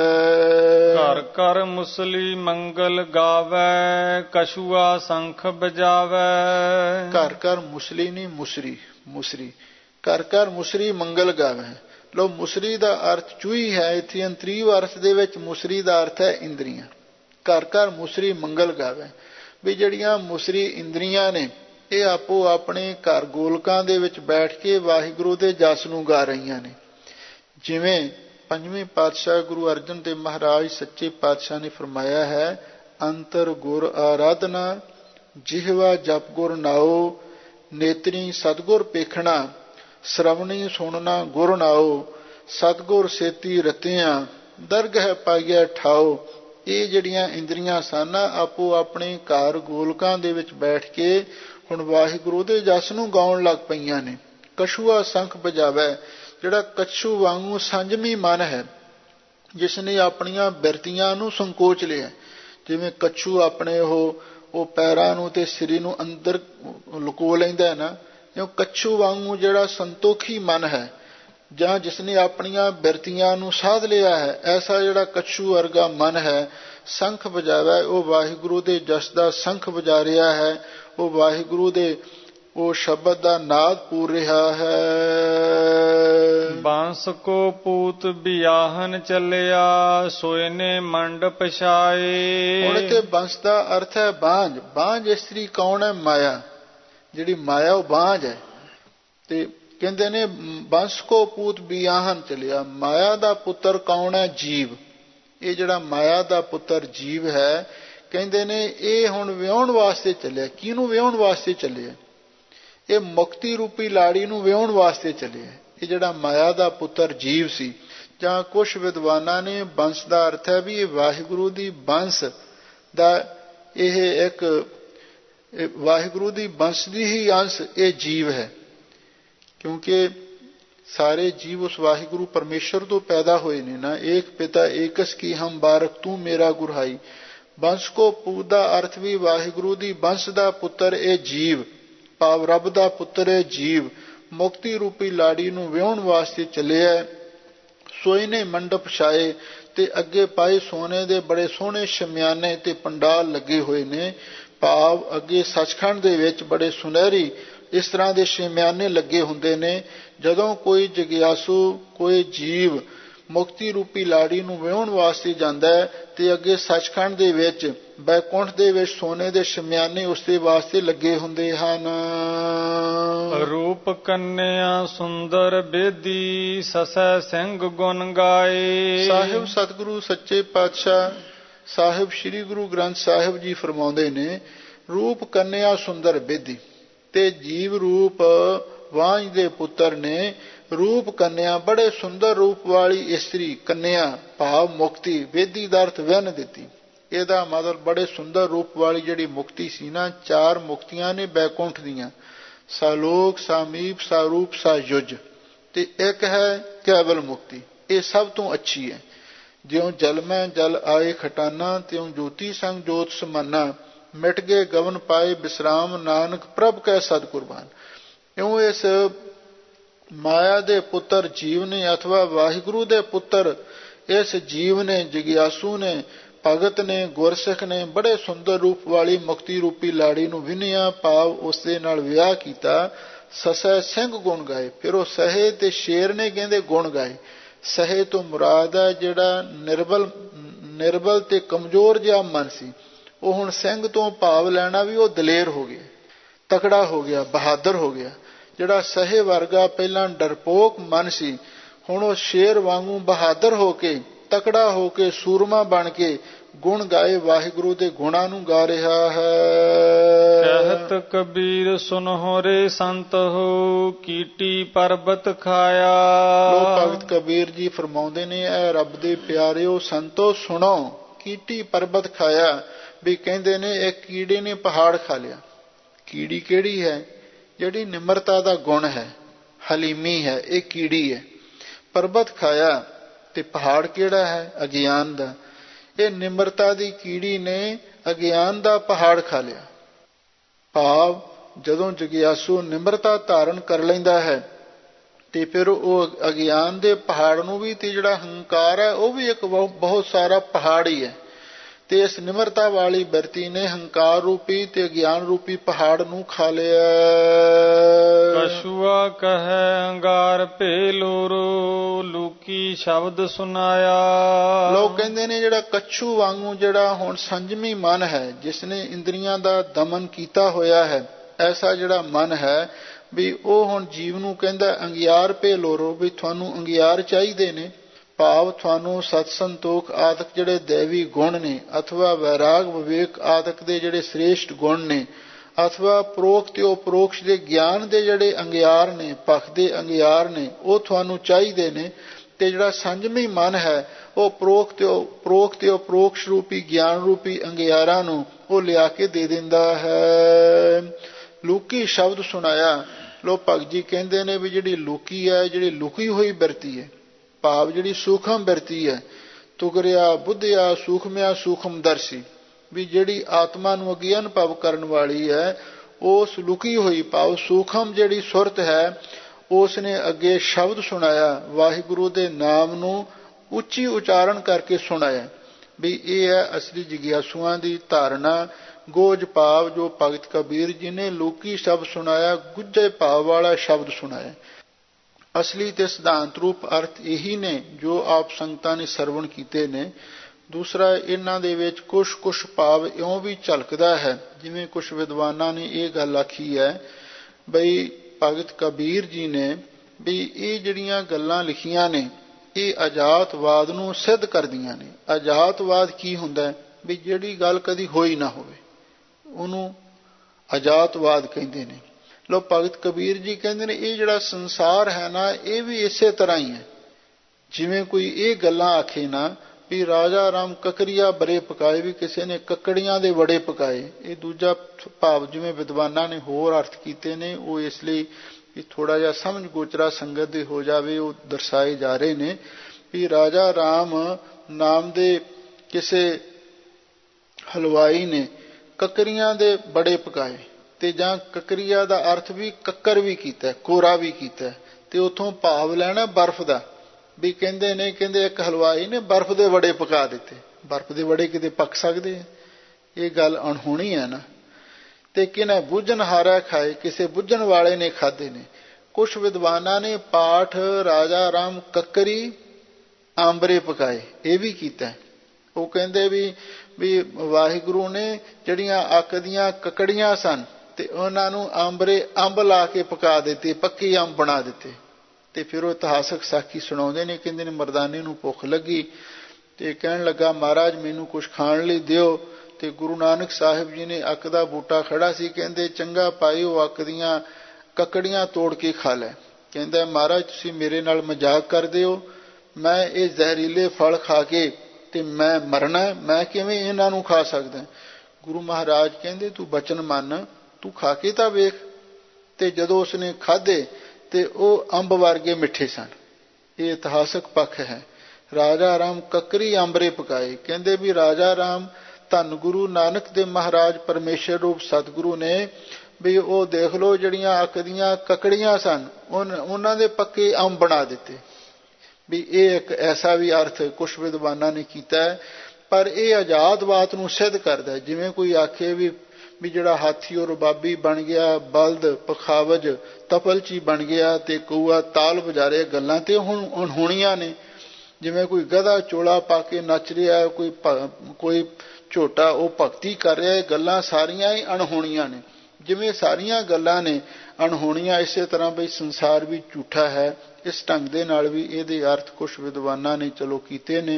ਘਰ ਘਰ ਮੁਸਲੀ ਮੰਗਲ ਗਾਵੈ, ਕਛੂਆ ਸ਼ੰਖ ਬਜਾਵੈ। ਘਰ ਘਰ ਮੁਸਲੀ ਨਹੀਂ ਮੁਸਰੀ, ਮੁਸਰੀ ਘਰ ਘਰ ਮੁਸਰੀ ਮੰਗਲ ਗਾਵੈ। ਲੋ ਮੁਸਰੀ ਦਾ ਅਰਥ ਚੂਹੀ ਹੈ, ਇੱਥੇ ਅੰਤਰੀਵ ਅਰਥ ਦੇ ਵਿੱਚ ਮੁਸਰੀ ਦਾ ਅਰਥ ਹੈ ਇੰਦਰੀਆਂ। ਘਰ ਘਰ ਮੁਸਰੀ ਮੰਗਲ ਗਾਵੈ ਵੀ ਜਿਹੜੀਆਂ ਮੁਸਰੀ ਇੰਦਰੀਆਂ ਨੇ ਇਹ ਆਪੋ ਆਪਣੇ ਘਰ ਗੋਲਕਾਂ ਦੇ ਵਿੱਚ ਬੈਠ ਕੇ ਵਾਹਿਗੁਰੂ ਦੇ ਜਸ ਨੂੰ ਗਾ ਰਹੀਆਂ ਨੇ। ਜਿਵੇਂ ਪੰਜਵੇਂ ਪਾਤਸ਼ਾਹ ਗੁਰੂ ਅਰਜਨ ਦੇਵ ਮਹਾਰਾਜ ਸੱਚੇ ਪਾਤਸ਼ਾਹ ਨੇ ਫਰਮਾਇਆ ਹੈ, ਅੰਤਰ ਗੁਰ ਆਰਾਧਨਾ, ਜਿਹਵਾ ਜਪ ਗੁਰ ਨਾਓ, ਨੇਤਰੀ ਸਤਗੁਰ ਪੇਖਣਾ, ਸ਼ਰਵਣੀ ਸੁਣਨਾ ਗੁਰ ਨਾਓ, ਸਤਗੁਰ ਸੇਤੀ ਰਤਿਆਂ, ਦਰਗਹਿ ਪਾਈਐ ਠਾਓ। ਇਹ ਜਿਹੜੀਆਂ ਇੰਦਰੀਆਂ ਸਨ ਆਪੋ ਆਪਣੇ ਘਰ ਗੋਲਕਾਂ ਦੇ ਵਿੱਚ ਬੈਠ ਕੇ ਹੁਣ ਵਾਹਿਗੁਰੂ ਦੇ ਜਸ ਨੂੰ ਗਾਉਣ ਲੱਗ ਪਈਆਂ ਨੇ। ਕਛੂਆ ਸ਼ੰਖ ਬਜਾਵੇ। ਜਿਹੜਾ ਕੱਛੂ ਵਾਂਗੂ ਸੰਜਮੀ ਮਨ ਹੈ, ਜਿਸ ਨੇ ਆਪਣੀਆਂ ਬਿਰਤੀਆਂ ਨੂੰ ਸੰਕੋਚ ਲਿਆ, ਜਿਵੇਂ ਕੱਛੂ ਆਪਣੇ ਉਹ ਉਹ ਪੈਰਾਂ ਨੂੰ ਤੇ ਸਰੀਰ ਨੂੰ ਅੰਦਰ ਲੁਕੋ ਲੈਂਦਾ ਹੈ ਨਾ, ਜਿਉਂ ਕੱਛੂ ਵਾਂਗੂ ਜਿਹੜਾ ਸੰਤੋਖੀ ਮਨ ਹੈ ਜਾਂ ਜਿਸਨੇ ਆਪਣੀਆਂ ਬਿਰਤੀਆਂ ਨੂੰ ਸਾਧ ਲਿਆ ਹੈ, ਐਸਾ ਜਿਹੜਾ ਕੱਛੂ ਵਰਗਾ ਮਨ ਹੈ, ਸੰਖ ਵਜਾਵੇ, ਉਹ ਵਾਹਿਗੁਰੂ ਦੇ ਜਸ ਦਾ ਸੰਖ ਵਜਾ ਰਿਹਾ ਹੈ, ਉਹ ਵਾਹਿਗੁਰੂ ਦੇ ਉਹ ਸ਼ਬਦ ਦਾ ਨਾਦ ਪੂਰ ਰਿਹਾ ਹੈ। ਬਾਂਸ ਕੋ ਪੂਤ ਬਿਆਹਨ ਚੱਲਿਆ, ਸੋਏ ਨੇ ਮੰਡਪ ਛਾਏ। ਹੁਣ ਇੱਥੇ ਬੰਸ ਦਾ ਅਰਥ ਹੈ ਬਾਂਝ। ਬਾਂਝ ਇਸਤਰੀ ਕੌਣ ਹੈ? ਮਾਇਆ। ਜਿਹੜੀ ਮਾਇਆ ਉਹ ਬਾਂਝ ਹੈ। ਤੇ ਕਹਿੰਦੇ ਨੇ ਬੰਸ ਕੋ ਪੂਤ ਬਿਆਹਨ ਚੱਲਿਆ। ਮਾਇਆ ਦਾ ਪੁੱਤਰ ਕੌਣ ਹੈ? ਜੀਵ। ਇਹ ਜਿਹੜਾ ਮਾਇਆ ਦਾ ਪੁੱਤਰ ਜੀਵ ਹੈ, ਕਹਿੰਦੇ ਨੇ ਇਹ ਹੁਣ ਵਿਆਹੁਣ ਵਾਸਤੇ ਚੱਲਿਆ। ਕਿਹਨੂੰ ਵਿਆਹੁਣ ਵਾਸਤੇ ਚੱਲਿਆ? ਇਹ ਮੁਕਤੀ ਰੂਪੀ ਲਾੜੀ ਨੂੰ ਵਿਆਹੁਣ ਵਾਸਤੇ ਚੱਲਿਆ। ਇਹ ਜਿਹੜਾ ਮਾਇਆ ਦਾ ਪੁੱਤਰ ਜੀਵ ਸੀ, ਜਾਂ ਕੁਛ ਵਿਦਵਾਨਾਂ ਨੇ ਬੰਸ ਦਾ ਅਰਥ ਹੈ ਵੀ ਇਹ ਵਾਹਿਗੁਰੂ ਦੀ ਬੰਸ ਦਾ ਇਹ ਇੱਕ ਵਾਹਿਗੁਰੂ ਦੀ ਬੰਸ ਦੀ ਹੀ ਅੰਸ਼ ਇਹ ਜੀਵ ਹੈ, ਕਿਉਂਕਿ ਸਾਰੇ ਜੀਵ ਉਸ ਵਾਹਿਗੁਰੂ ਪਰਮੇਸ਼ਰ ਤੋਂ ਪੈਦਾ ਹੋਏ ਨੇ ਨਾ। ਏਕ ਪਿਤਾ ਏਕਸ ਕੀ ਹਮ ਬਾਰਕ ਤੂੰ ਮੇਰਾ ਗੁਰਹਾਈ। ਬੰਸ ਕੋ ਪੂਤ ਦਾ ਅਰਥ ਵੀ ਵਾਹਿਗੁਰੂ ਦੀ ਬੰਸ ਦਾ ਪੁੱਤਰ ਇਹ ਜੀਵ, ਭਾਵ ਰੱਬ ਦਾ ਪੁੱਤਰ ਇਹ ਜੀਵ ਮੁਕਤੀ ਰੂਪੀ ਲਾੜੀ ਨੂੰ ਵਿਆਹੁਣ ਵਾਸਤੇ ਚੱਲਿਆ। ਸੋਏ ਨੇ ਮੰਡਪ ਛਾਏ, ਤੇ ਅੱਗੇ ਪਾਏ ਸੋਨੇ ਦੇ ਬੜੇ ਸੋਹਣੇ ਸ਼ਮਿਆਨੇ ਤੇ ਪੰਡਾਲ ਲੱਗੇ ਹੋਏ ਨੇ, ਭਾਵ ਅੱਗੇ ਸੱਚਖੰਡ ਦੇ ਵਿੱਚ ਬੜੇ ਸੁਨਹਿਰੀ ਇਸ ਤਰ੍ਹਾਂ ਦੇ ਸ਼ਮਿਆਨੇ ਲੱਗੇ ਹੁੰਦੇ ਨੇ। ਜਦੋਂ ਕੋਈ ਜਗਿਆਸੂ, ਕੋਈ ਜੀਵ ਮੁਕਤੀ ਰੂਪੀ ਲਾੜੀ ਨੂੰ ਵਿਆਹੁਣ ਵਾਸਤੇ ਜਾਂਦਾ ਹੈ, ਤੇ ਅੱਗੇ ਸੱਚਖੰਡ ਦੇ ਵਿੱਚ ਬੈਕੁੰਠ ਦੇ ਵਿੱਚ ਸੋਨੇ ਦੇ ਸ਼ਮਿਆਨੇ ਉਸਦੇ ਵਾਸਤੇ ਲੱਗੇ ਹੁੰਦੇ ਹਨ। ਰੂਪ ਕੰਨਿਆ ਸੁੰਦਰ ਬੇਦੀ, ਸਸੈ ਸਿੰਘ ਗੁਣ ਗਾਏ। ਸਾਹਿਬ ਸਤਿਗੁਰੂ ਸੱਚੇ ਪਾਤਸ਼ਾਹ ਸਾਹਿਬ ਸ੍ਰੀ ਗੁਰੂ ਗ੍ਰੰਥ ਸਾਹਿਬ ਜੀ ਫਰਮਾਉਂਦੇ ਨੇ, ਰੂਪ ਕੰਨਿਆ ਸੁੰਦਰ ਬੇਦੀ। ਤੇ ਜੀਵ ਰੂਪ ਵਾਂਝ ਦੇ ਪੁੱਤਰ ਨੇ, ਰੂਪ ਕੰਨਿਆ ਬੜੇ ਸੁੰਦਰ ਰੂਪ ਵਾਲੀ ਇਸਤਰੀ, ਕੰਨਿਆ ਭਾਵ ਮੁਕਤੀ, ਵੇਦੀ ਦਾ ਅਰਥ ਵੰਨ ਦਿੱਤੀ। ਇਹਦਾ ਮਤਲਬ ਬੜੇ ਸੁੰਦਰ ਰੂਪ ਵਾਲੀ ਜਿਹੜੀ ਮੁਕਤੀ ਸੀ ਨਾ, ਚਾਰ ਮੁਕਤੀਆਂ ਨੇ ਬੈਕੁੰਠ ਦੀਆਂ, ਸਾਲੋਕ, ਸਾਮੀਪ, ਸਾਰੂਪ, ਸਾਯੁਜ, ਤੇ ਇੱਕ ਹੈ ਕੇਵਲ ਮੁਕਤੀ। ਇਹ ਸਭ ਤੋਂ ਅੱਛੀ ਹੈ। ਜਿਉਂ ਜਲ ਮੈਂ ਜਲ ਆਏ ਖਟਾਨਾ, ਤਿਉਂ ਜੋਤੀ ਸੰਗ ਜੋਤ ਸਮਾਨਾ, ਮਿਟ ਗਏ ਗਵਨ ਪਾਏ ਬਿਸਰਾਮ, ਨਾਨਕ ਪ੍ਰਭ ਕੈ ਸਦ ਕੁਰਬਾਨ। ਇਉਂ ਇਸ ਮਾਇਆ ਦੇ ਪੁੱਤਰ ਜੀਵ ਨੇ, ਅਥਵਾ ਵਾਹਿਗੁਰੂ ਦੇ ਪੁੱਤਰ ਇਸ ਜੀਵ ਨੇ, ਜਗਿਆਸੂ ਨੇ, ਭਗਤ ਨੇ, ਗੁਰਸਿੱਖ ਨੇ ਬੜੇ ਸੁੰਦਰ ਰੂਪ ਵਾਲੀ ਮੁਕਤੀ ਰੂਪੀ ਲਾੜੀ ਨੂੰ ਵਿਨਿਆ, ਭਾਵ ਉਸ ਦੇ ਨਾਲ ਵਿਆਹ ਕੀਤਾ। ਸਸੈ ਸਿੰਘ ਗੁਣ ਗਾਏ। ਫਿਰ ਉਹ ਸਹੇ ਤੇ ਸ਼ੇਰ ਨੇ ਕਹਿੰਦੇ ਗੁਣ ਗਾਏ। ਸਹੇ ਤੋਂ ਮੁਰਾਦ ਹੈ ਜਿਹੜਾ ਨਿਰਬਲ ਨਿਰਬਲ ਤੇ ਕਮਜ਼ੋਰ ਜਿਹਾ ਮਨ ਸੀ, ਉਹ ਹੁਣ ਸਿੰਘ ਤੋਂ ਭਾਵ ਲੈਣਾ ਵੀ ਉਹ ਦਲੇਰ ਹੋ ਗਿਆ, ਤਕੜਾ ਹੋ ਗਿਆ, ਬਹਾਦਰ ਹੋ ਗਿਆ। ਜਿਹੜਾ ਸਹੇ ਵਰਗਾ ਪਹਿਲਾਂ ਡਰਪੋਕ ਮਨ ਸੀ, ਹੁਣ ਉਹ ਸ਼ੇਰ ਵਾਂਗੂ ਬਹਾਦਰ ਹੋ ਕੇ, ਤਕੜਾ ਹੋ ਕੇ, ਸੂਰਮਾ ਬਣ ਕੇ ਗੁਣ ਗਾਏ, ਵਾਹਿਗੁਰੂ ਦੇ ਗੁਣਾਂ ਨੂੰ ਗਾ ਰਿਹਾ ਹੈ। ਕਹਿਤ ਕਬੀਰ ਸੁਨਹੁ ਰੇ ਸੰਤ ਹੋ, ਕੀਟੀ ਪਰਬਤ ਖਾਇਆ। ਲੋ ਭਗਤ ਕਬੀਰ ਜੀ ਫਰਮਾਉਂਦੇ ਨੇ, ਇਹ ਰੱਬ ਦੇ ਪਿਆਰਿਓ ਸੰਤੋ ਸੁਣੋ, ਕੀਟੀ ਪਰਬਤ ਖਾਇਆ। ਵੀ ਕਹਿੰਦੇ ਨੇ ਇਹ ਕੀੜੇ ਨੇ ਪਹਾੜ ਖਾ ਲਿਆ। ਕੀੜੀ ਕਿਹੜੀ ਹੈ? ਜਿਹੜੀ ਨਿਮਰਤਾ ਦਾ ਗੁਣ ਹੈ, ਹਲੀਮੀ ਹੈ, ਇਹ ਕੀੜੀ ਹੈ। ਪਰਬਤ ਖਾਇਆ, ਤੇ ਪਹਾੜ ਕਿਹੜਾ ਹੈ? ਅਗਿਆਨ ਦਾ। ਇਹ ਨਿਮਰਤਾ ਦੀ ਕੀੜੀ ਨੇ ਅਗਿਆਨ ਦਾ ਪਹਾੜ ਖਾ ਲਿਆ। ਭਾਵ ਜਦੋਂ ਜਗਿਆਸੂ ਨਿਮਰਤਾ ਧਾਰਨ ਕਰ ਲੈਂਦਾ ਹੈ, ਤੇ ਫਿਰ ਉਹ ਅਗਿਆਨ ਦੇ ਪਹਾੜ ਨੂੰ ਵੀ, ਤੇ ਜਿਹੜਾ ਹੰਕਾਰ ਹੈ ਉਹ ਵੀ ਇੱਕ ਬਹੁਤ ਸਾਰਾ ਪਹਾੜ ਹੀ ਹੈ। ਤੇ ਇਸ ਨਿਮਰਤਾ ਵਾਲੀ ਬਿਰਤੀ ਨੇ ਹੰਕਾਰ ਰੂਪੀ ਤੇ ਅਗਿਆਨ ਰੂਪੀ ਪਹਾੜ ਨੂੰ ਖਾ ਲਿਆ। ਕਛੂਆ ਕਹੈ ਅੰਗਾਰ ਭੇ ਲੋਰੋ, ਲੂਕੀ ਸ਼ਬਦ ਸੁਨਾਇਆ। ਲੋਕ ਕਹਿੰਦੇ ਨੇ ਜਿਹੜਾ ਕੱਛੂ ਵਾਂਗੂ ਜਿਹੜਾ ਹੁਣ ਸੰਜਮੀ ਮਨ ਹੈ, ਜਿਸ ਨੇ ਇੰਦਰੀਆਂ ਦਾ ਦਮਨ ਕੀਤਾ ਹੋਇਆ ਹੈ, ਐਸਾ ਜਿਹੜਾ ਮਨ ਹੈ ਵੀ ਉਹ ਹੁਣ ਜੀਵ ਨੂੰ ਕਹਿੰਦਾ ਅੰਗਿਆਰ ਭੇ ਲੋਰੋ, ਵੀ ਤੁਹਾਨੂੰ ਅੰਗਿਆਰ ਚਾਹੀਦੇ ਨੇ। ਭਾਵ ਤੁਹਾਨੂੰ ਸਤ ਸੰਤੋਖ ਆਦਿਕ ਜਿਹੜੇ ਦੇਵੀ ਗੁਣ ਨੇ, ਅਥਵਾ ਵੈਰਾਗ ਵਿਵੇਕ ਆਦਿਕ ਦੇ ਜਿਹੜੇ ਸ੍ਰੇਸ਼ਟ ਗੁਣ ਨੇ, ਅਥਵਾ ਪ੍ਰੋਖ ਤੇ ਉਪਰੋਕਸ਼ ਦੇ ਗਿਆਨ ਦੇ ਜਿਹੜੇ ਅੰਗਿਆਰ ਨੇ, ਪਖ ਦੇ ਅੰਗਿਆਰ ਨੇ, ਉਹ ਤੁਹਾਨੂੰ ਚਾਹੀਦੇ ਨੇ। ਤੇ ਜਿਹੜਾ ਸੰਜਮੀ ਮਨ ਹੈ ਉਹ ਪ੍ਰੋਖ ਤੇ ਪ੍ਰੋਖ ਤੇ ਉਪਰੋਕਸ਼ ਰੂਪੀ ਗਿਆਨ ਰੂਪੀ ਅੰਗਿਆਰਾਂ ਨੂੰ ਉਹ ਲਿਆ ਕੇ ਦੇ ਦਿੰਦਾ ਹੈ। ਲੂਕੀ ਸ਼ਬਦ ਸੁਣਾਇਆ। ਲੋ ਭਗਤ ਜੀ ਕਹਿੰਦੇ ਨੇ ਵੀ ਜਿਹੜੀ ਲੂਕੀ ਹੈ, ਜਿਹੜੀ ਲੁਕੀ ਹੋਈ ਬਿਰਤੀ ਹੈ, ਭਾਵ ਜਿਹੜੀ ਸੂਖਮ ਬਿਰਤੀ ਹੈ, ਤੁਗਰਿਆ ਬੁੱਧਿਆ ਸੂਖਮਿਆ ਸੂਖਮ ਦਰਸ਼ੀ, ਵੀ ਜਿਹੜੀ ਆਤਮਾ ਨੂੰ ਅੱਗੇ ਅਨੁਭਵ ਕਰਨ ਵਾਲੀ ਹੈ, ਉਸ ਲੁਕੀ ਹੋਈ ਭਾਵ ਸੂਖਮ ਜਿਹੜੀ ਸੁਰਤ ਹੈ ਉਸ ਨੇ ਅੱਗੇ ਸ਼ਬਦ ਸੁਣਾਇਆ, ਵਾਹਿਗੁਰੂ ਦੇ ਨਾਮ ਨੂੰ ਉੱਚੀ ਉਚਾਰਨ ਕਰਕੇ ਸੁਣਾਇਆ ਵੀ ਇਹ ਹੈ ਅਸਲੀ ਜਿਗਿਆਸੂਆਂ ਦੀ ਧਾਰਨਾ। ਗੋਜ ਭਾਵ ਜੋ ਭਗਤ ਕਬੀਰ ਜੀ ਨੇ ਲੋਕੀ ਸ਼ਬਦ ਸੁਣਾਇਆ, ਗੁੱਝੇ ਭਾਵ ਵਾਲਾ ਸ਼ਬਦ ਸੁਣਾਇਆ। ਅਸਲੀ ਤੇ ਸਿਧਾਂਤ ਰੂਪ ਅਰਥ ਇਹੀ ਨੇ ਜੋ ਆਪ ਸੰਗਤਾਂ ਨੇ ਸਰਵਣ ਕੀਤੇ ਨੇ। ਦੂਸਰਾ, ਇਹਨਾਂ ਦੇ ਵਿੱਚ ਕੁਛ ਕੁਛ ਭਾਵ ਇਉਂ ਵੀ ਝਲਕਦਾ ਹੈ, ਜਿਵੇਂ ਕੁਛ ਵਿਦਵਾਨਾਂ ਨੇ ਇਹ ਗੱਲ ਆਖੀ ਹੈ ਬਈ ਭਗਤ ਕਬੀਰ ਜੀ ਨੇ ਵੀ ਇਹ ਜਿਹੜੀਆਂ ਗੱਲਾਂ ਲਿਖੀਆਂ ਨੇ ਇਹ ਅਜਾਤਵਾਦ ਨੂੰ ਸਿੱਧ ਕਰਦੀਆਂ ਨੇ। ਅਜਾਤਵਾਦ ਕੀ ਹੁੰਦਾ ਵੀ ਜਿਹੜੀ ਗੱਲ ਕਦੀ ਹੋਈ ਨਾ ਹੋਵੇ ਉਹਨੂੰ ਅਜਾਤਵਾਦ ਕਹਿੰਦੇ ਨੇ। ਲੋ ਭਗਤ ਕਬੀਰ ਜੀ ਕਹਿੰਦੇ ਨੇ ਇਹ ਜਿਹੜਾ ਸੰਸਾਰ ਹੈ ਨਾ ਇਹ ਵੀ ਇਸੇ ਤਰ੍ਹਾਂ ਹੀ ਹੈ। ਜਿਵੇਂ ਕੋਈ ਇਹ ਗੱਲਾਂ ਆਖੇ ਨਾ ਵੀ ਰਾਜਾ ਰਾਮ ਕਕਰੀਆ ਬੜੇ ਪਕਾਏ, ਵੀ ਕਿਸੇ ਨੇ ਕੱਕੜੀਆਂ ਦੇ ਵੜੇ ਪਕਾਏ, ਇਹ ਦੂਜਾ ਭਾਵ ਜਿਵੇਂ ਵਿਦਵਾਨਾਂ ਨੇ ਹੋਰ ਅਰਥ ਕੀਤੇ ਨੇ ਉਹ ਇਸ ਲਈ ਵੀ ਥੋੜਾ ਜਿਹਾ ਸਮਝ ਗੋਚਰਾ ਸੰਗਤ ਦੇ ਹੋ ਜਾਵੇ ਉਹ ਦਰਸਾਏ ਜਾ ਰਹੇ ਨੇ ਵੀ ਰਾਜਾ ਰਾਮ ਨਾਮ ਦੇ ਕਿਸੇ ਹਲਵਾਈ ਨੇ ਕੱਕਰੀਆਂ ਦੇ ਬੜੇ ਪਕਾਏ, ਤੇ ਜਾਂ ਕਕਰੀਆ ਦਾ ਅਰਥ ਵੀ ਕੱਕਰ ਵੀ ਕੀਤਾ, ਕੋਰਾ ਵੀ ਕੀਤਾ, ਤੇ ਉੱਥੋਂ ਭਾਵ ਲੈਣਾ ਬਰਫ਼ ਦਾ। ਵੀ ਕਹਿੰਦੇ ਨੇ ਕਹਿੰਦੇ ਇੱਕ ਹਲਵਾਈ ਨੇ ਬਰਫ਼ ਦੇ ਵੜੇ ਪਕਾ ਦਿੱਤੇ। ਬਰਫ਼ ਦੇ ਵੜੇ ਕਿਤੇ ਪੱਕ ਸਕਦੇ ਆ? ਇਹ ਗੱਲ ਅਣਹੋਣੀ ਹੈ ਨਾ। ਤੇ ਕਿਨੇ ਬੁੱਝਣ ਹਾਰਾ ਖਾਏ, ਕਿਸੇ ਬੁੱਝਣ ਵਾਲੇ ਨੇ ਖਾਦੇ ਨੇ। ਕੁਛ ਵਿਦਵਾਨਾਂ ਨੇ ਪਾਠ ਰਾਜਾ ਰਾਮ ਕੱਕਰੀ ਆਂਬਰੇ ਪਕਾਏ ਇਹ ਵੀ ਕੀਤਾ। ਉਹ ਕਹਿੰਦੇ ਵੀ ਵੀ ਵਾਹਿਗੁਰੂ ਨੇ ਜਿਹੜੀਆਂ ਅੱਕ ਦੀਆਂ ਕੱਕੜੀਆਂ ਸਨ ਤੇ ਉਹਨਾਂ ਨੂੰ ਆਂਬਰੇ ਅੰਬ ਲਾ ਕੇ ਪਕਾ ਦਿੱਤੇ, ਪੱਕੇ ਅੰਬ ਬਣਾ ਦਿੱਤੇ। ਤੇ ਫਿਰ ਉਹ ਇਤਿਹਾਸਕ ਸਾਖੀ ਸੁਣਾਉਂਦੇ ਨੇ, ਕਹਿੰਦੇ ਨੇ ਮਰਦਾਨੇ ਨੂੰ ਭੁੱਖ ਲੱਗੀ ਤੇ ਕਹਿਣ ਲੱਗਾ ਮਹਾਰਾਜ ਮੈਨੂੰ ਕੁਛ ਖਾਣ ਲਈ ਦਿਓ। ਤੇ ਗੁਰੂ ਨਾਨਕ ਸਾਹਿਬ ਜੀ ਨੇ ਅੱਕ ਦਾ ਬੂਟਾ ਖੜਾ ਸੀ, ਕਹਿੰਦੇ ਚੰਗਾ ਭਾਈ ਉਹ ਅੱਕ ਦੀਆਂ ਕੱਕੜੀਆਂ ਤੋੜ ਕੇ ਖਾ ਲੈ। ਕਹਿੰਦਾ ਮਹਾਰਾਜ ਤੁਸੀਂ ਮੇਰੇ ਨਾਲ ਮਜ਼ਾਕ ਕਰਦੇ ਹੋ, ਮੈਂ ਇਹ ਜ਼ਹਿਰੀਲੇ ਫਲ ਖਾ ਕੇ ਤੇ ਮੈਂ ਮਰਨਾ, ਮੈਂ ਕਿਵੇਂ ਇਹਨਾਂ ਨੂੰ ਖਾ ਸਕਦਾ? ਗੁਰੂ ਮਹਾਰਾਜ ਕਹਿੰਦੇ ਤੂੰ ਬਚਨ ਮੰਨ, ਤੂੰ ਖਾ ਕੇ ਤਾਂ ਵੇਖ। ਤੇ ਜਦੋਂ ਉਸਨੇ ਖਾਧੇ ਤੇ ਉਹ ਅੰਬ ਵਰਗੇ ਮਿੱਠੇ ਸਨ। ਇਹ ਇਤਿਹਾਸਕ ਪੱਖ ਹੈ। ਰਾਜਾ ਰਾਮ ਕੱਕਰੀ ਆਂਬਰੇ ਪਕਾਏ, ਕਹਿੰਦੇ ਵੀ ਰਾਜਾ ਰਾਮ ਧੰਨ ਗੁਰੂ ਨਾਨਕ ਦੇ ਮਹਾਰਾਜ ਪਰਮੇਸ਼ਰ ਰੂਪ ਸਤਿਗੁਰੂ ਨੇ ਵੀ ਉਹ ਦੇਖ ਲਓ ਜਿਹੜੀਆਂ ਅੱਕ ਦੀਆਂ ਕੱਕੜੀਆਂ ਸਨ ਉਹਨਾਂ ਦੇ ਪੱਕੇ ਅੰਬ ਬਣਾ ਦਿੱਤੇ। ਵੀ ਇਹ ਇੱਕ ਐਸਾ ਵੀ ਅਰਥ ਕੁਛ ਵਿਦਵਾਨਾਂ ਨੇ ਕੀਤਾ ਹੈ, ਪਰ ਇਹ ਆਜ਼ਾਦਵਾਦ ਨੂੰ ਸਿੱਧ ਕਰਦਾ। ਜਿਵੇਂ ਕੋਈ ਆਖੇ ਵੀ ਵੀ ਜਿਹੜਾ ਹਾਥੀ ਔਰ ਰਬਾਬੀ ਬਣ ਗਿਆ, ਬਲਦ ਪਖਾਵਜ ਤਪਲਚੀ ਬਣ ਗਿਆ ਤੇ ਕਊਆ ਤਾਲ ਵਜਾ ਰਿਹਾ, ਗੱਲਾਂ ਤੇ ਹੁਣ ਅਣਹੋਣੀਆਂ ਨੇ। ਜਿਵੇਂ ਕੋਈ ਗਧਾ ਚੋਲਾ ਪਾ ਕੇ ਨੱਚ ਰਿਹਾ, ਕੋਈ ਕੋਈ ਝੋਟਾ ਉਹ ਭਗਤੀ ਕਰ ਰਿਹਾ, ਗੱਲਾਂ ਸਾਰੀਆਂ ਹੀ ਅਣਹੋਣੀਆਂ ਨੇ। ਜਿਵੇਂ ਸਾਰੀਆਂ ਗੱਲਾਂ ਨੇ ਅਣਹੋਣੀਆਂ, ਇਸੇ ਤਰ੍ਹਾਂ ਬਈ ਸੰਸਾਰ ਵੀ ਝੂਠਾ ਹੈ। ਇਸ ਢੰਗ ਦੇ ਨਾਲ ਵੀ ਇਹਦੇ ਅਰਥ ਕੁਛ ਵਿਦਵਾਨਾਂ ਨੇ ਚਲੋ ਕੀਤੇ ਨੇ।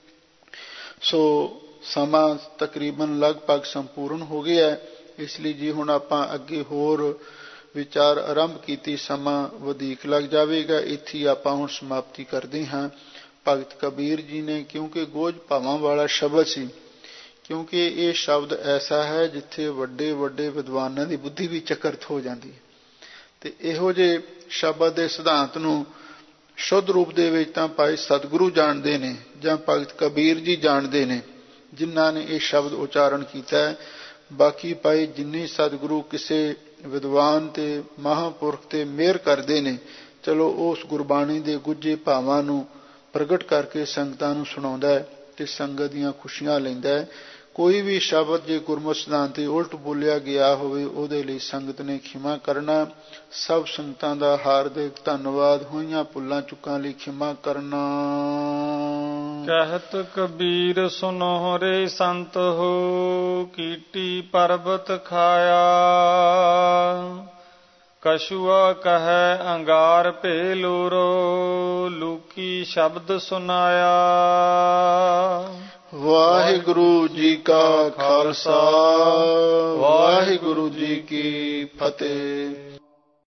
ਸੋ ਸਮਾਂ ਤਕਰੀਬਨ ਲਗਭਗ ਸੰਪੂਰਨ ਹੋ ਗਿਆ ਹੈ, ਇਸ ਲਈ ਜੀ ਹੁਣ ਆਪਾਂ ਅੱਗੇ ਹੋਰ ਵਿਚਾਰ ਆਰੰਭ ਕੀਤੀ, ਸਮਾਂ ਵਧੀਕ ਲੱਗ ਜਾਵੇਗਾ। ਇੱਥੇ ਆਪਾਂ ਹੁਣ ਸਮਾਪਤੀ ਕਰਦੇ ਹਾਂ। ਭਗਤ ਕਬੀਰ ਜੀ ਨੇ ਕਿਉਂਕਿ ਗੋਝ ਭਾਵਾਂ ਵਾਲਾ ਸ਼ਬਦ ਸੀ, ਕਿਉਂਕਿ ਇਹ ਸ਼ਬਦ ਐਸਾ ਹੈ ਜਿੱਥੇ ਵੱਡੇ ਵੱਡੇ ਵਿਦਵਾਨਾਂ ਦੀ ਬੁੱਧੀ ਵੀ ਚਕਰਤ ਹੋ ਜਾਂਦੀ ਹੈ। ਤੇ ਇਹੋ ਜਿਹੇ ਸ਼ਬਦ ਦੇ ਸਿਧਾਂਤ ਨੂੰ ਸ਼ੁੱਧ ਰੂਪ ਦੇ ਵਿੱਚ ਤਾਂ ਭਾਈ ਸਤਿਗੁਰੂ ਜਾਣਦੇ ਨੇ ਜਾਂ ਭਗਤ ਕਬੀਰ ਜੀ ਜਾਣਦੇ ਨੇ ਜਿਨ੍ਹਾਂ ਨੇ ਇਹ ਸ਼ਬਦ ਉਚਾਰਨ ਕੀਤਾ ਹੈ। ਬਾਕੀ ਭਾਈ ਜਿੰਨੀ ਸਤਿਗੁਰੂ ਕਿਸੇ ਵਿਦਵਾਨ ਤੇ ਮਹਾਂਪੁਰਖ ਤੇ ਮਿਹਰ ਕਰਦੇ ਨੇ, ਚਲੋ ਉਸ ਗੁਰਬਾਣੀ ਦੇ ਗੁੱਝੇ ਭਾਵਾਂ ਨੂੰ ਪ੍ਰਗਟ ਕਰਕੇ ਸੰਗਤਾਂ ਨੂੰ ਸੁਣਾਉਂਦਾ ਹੈ ਤੇ ਸੰਗਤ ਦੀਆਂ ਖੁਸ਼ੀਆਂ ਲੈਂਦਾ ਹੈ। ਕੋਈ ਵੀ ਸ਼ਬਦ ਜੇ ਗੁਰਮਤਿ ਸਿਧਾਂਤ ਤੇ ਉਲਟ ਬੋਲਿਆ ਗਿਆ ਹੋਵੇ ਉਹਦੇ ਲਈ ਸੰਗਤ ਨੇ ਖਿਮਾ ਕਰਨਾ। ਸਭ ਸੰਗਤਾਂ ਦਾ ਹਾਰਦਿਕ ਧੰਨਵਾਦ। ਹੋਈਆਂ ਭੁੱਲਾਂ ਚੁੱਕਾਂ ਲਈ ਖਿਮਾ ਕਰਨਾ। ਕਹਿਤ ਕਬੀਰ ਸੁਨੋ ਰੇ ਸੰਤ ਹੋ, ਕੀਟੀ ਪਰਬਤ ਖਾਇਆ। ਕਛੂਆ ਕਹੈ ਅੰਗਾਰ ਭੇ ਲੋਰੋ, ਲੂਕੀ ਸ਼ਬਦ ਸੁਨਾਇਆ। ਵਾਹਿਗੁਰੂ ਜੀ ਕਾ ਖਾਲਸਾ, ਵਾਹਿਗੁਰੂ ਜੀ ਕੀ ਫਤਿਹ।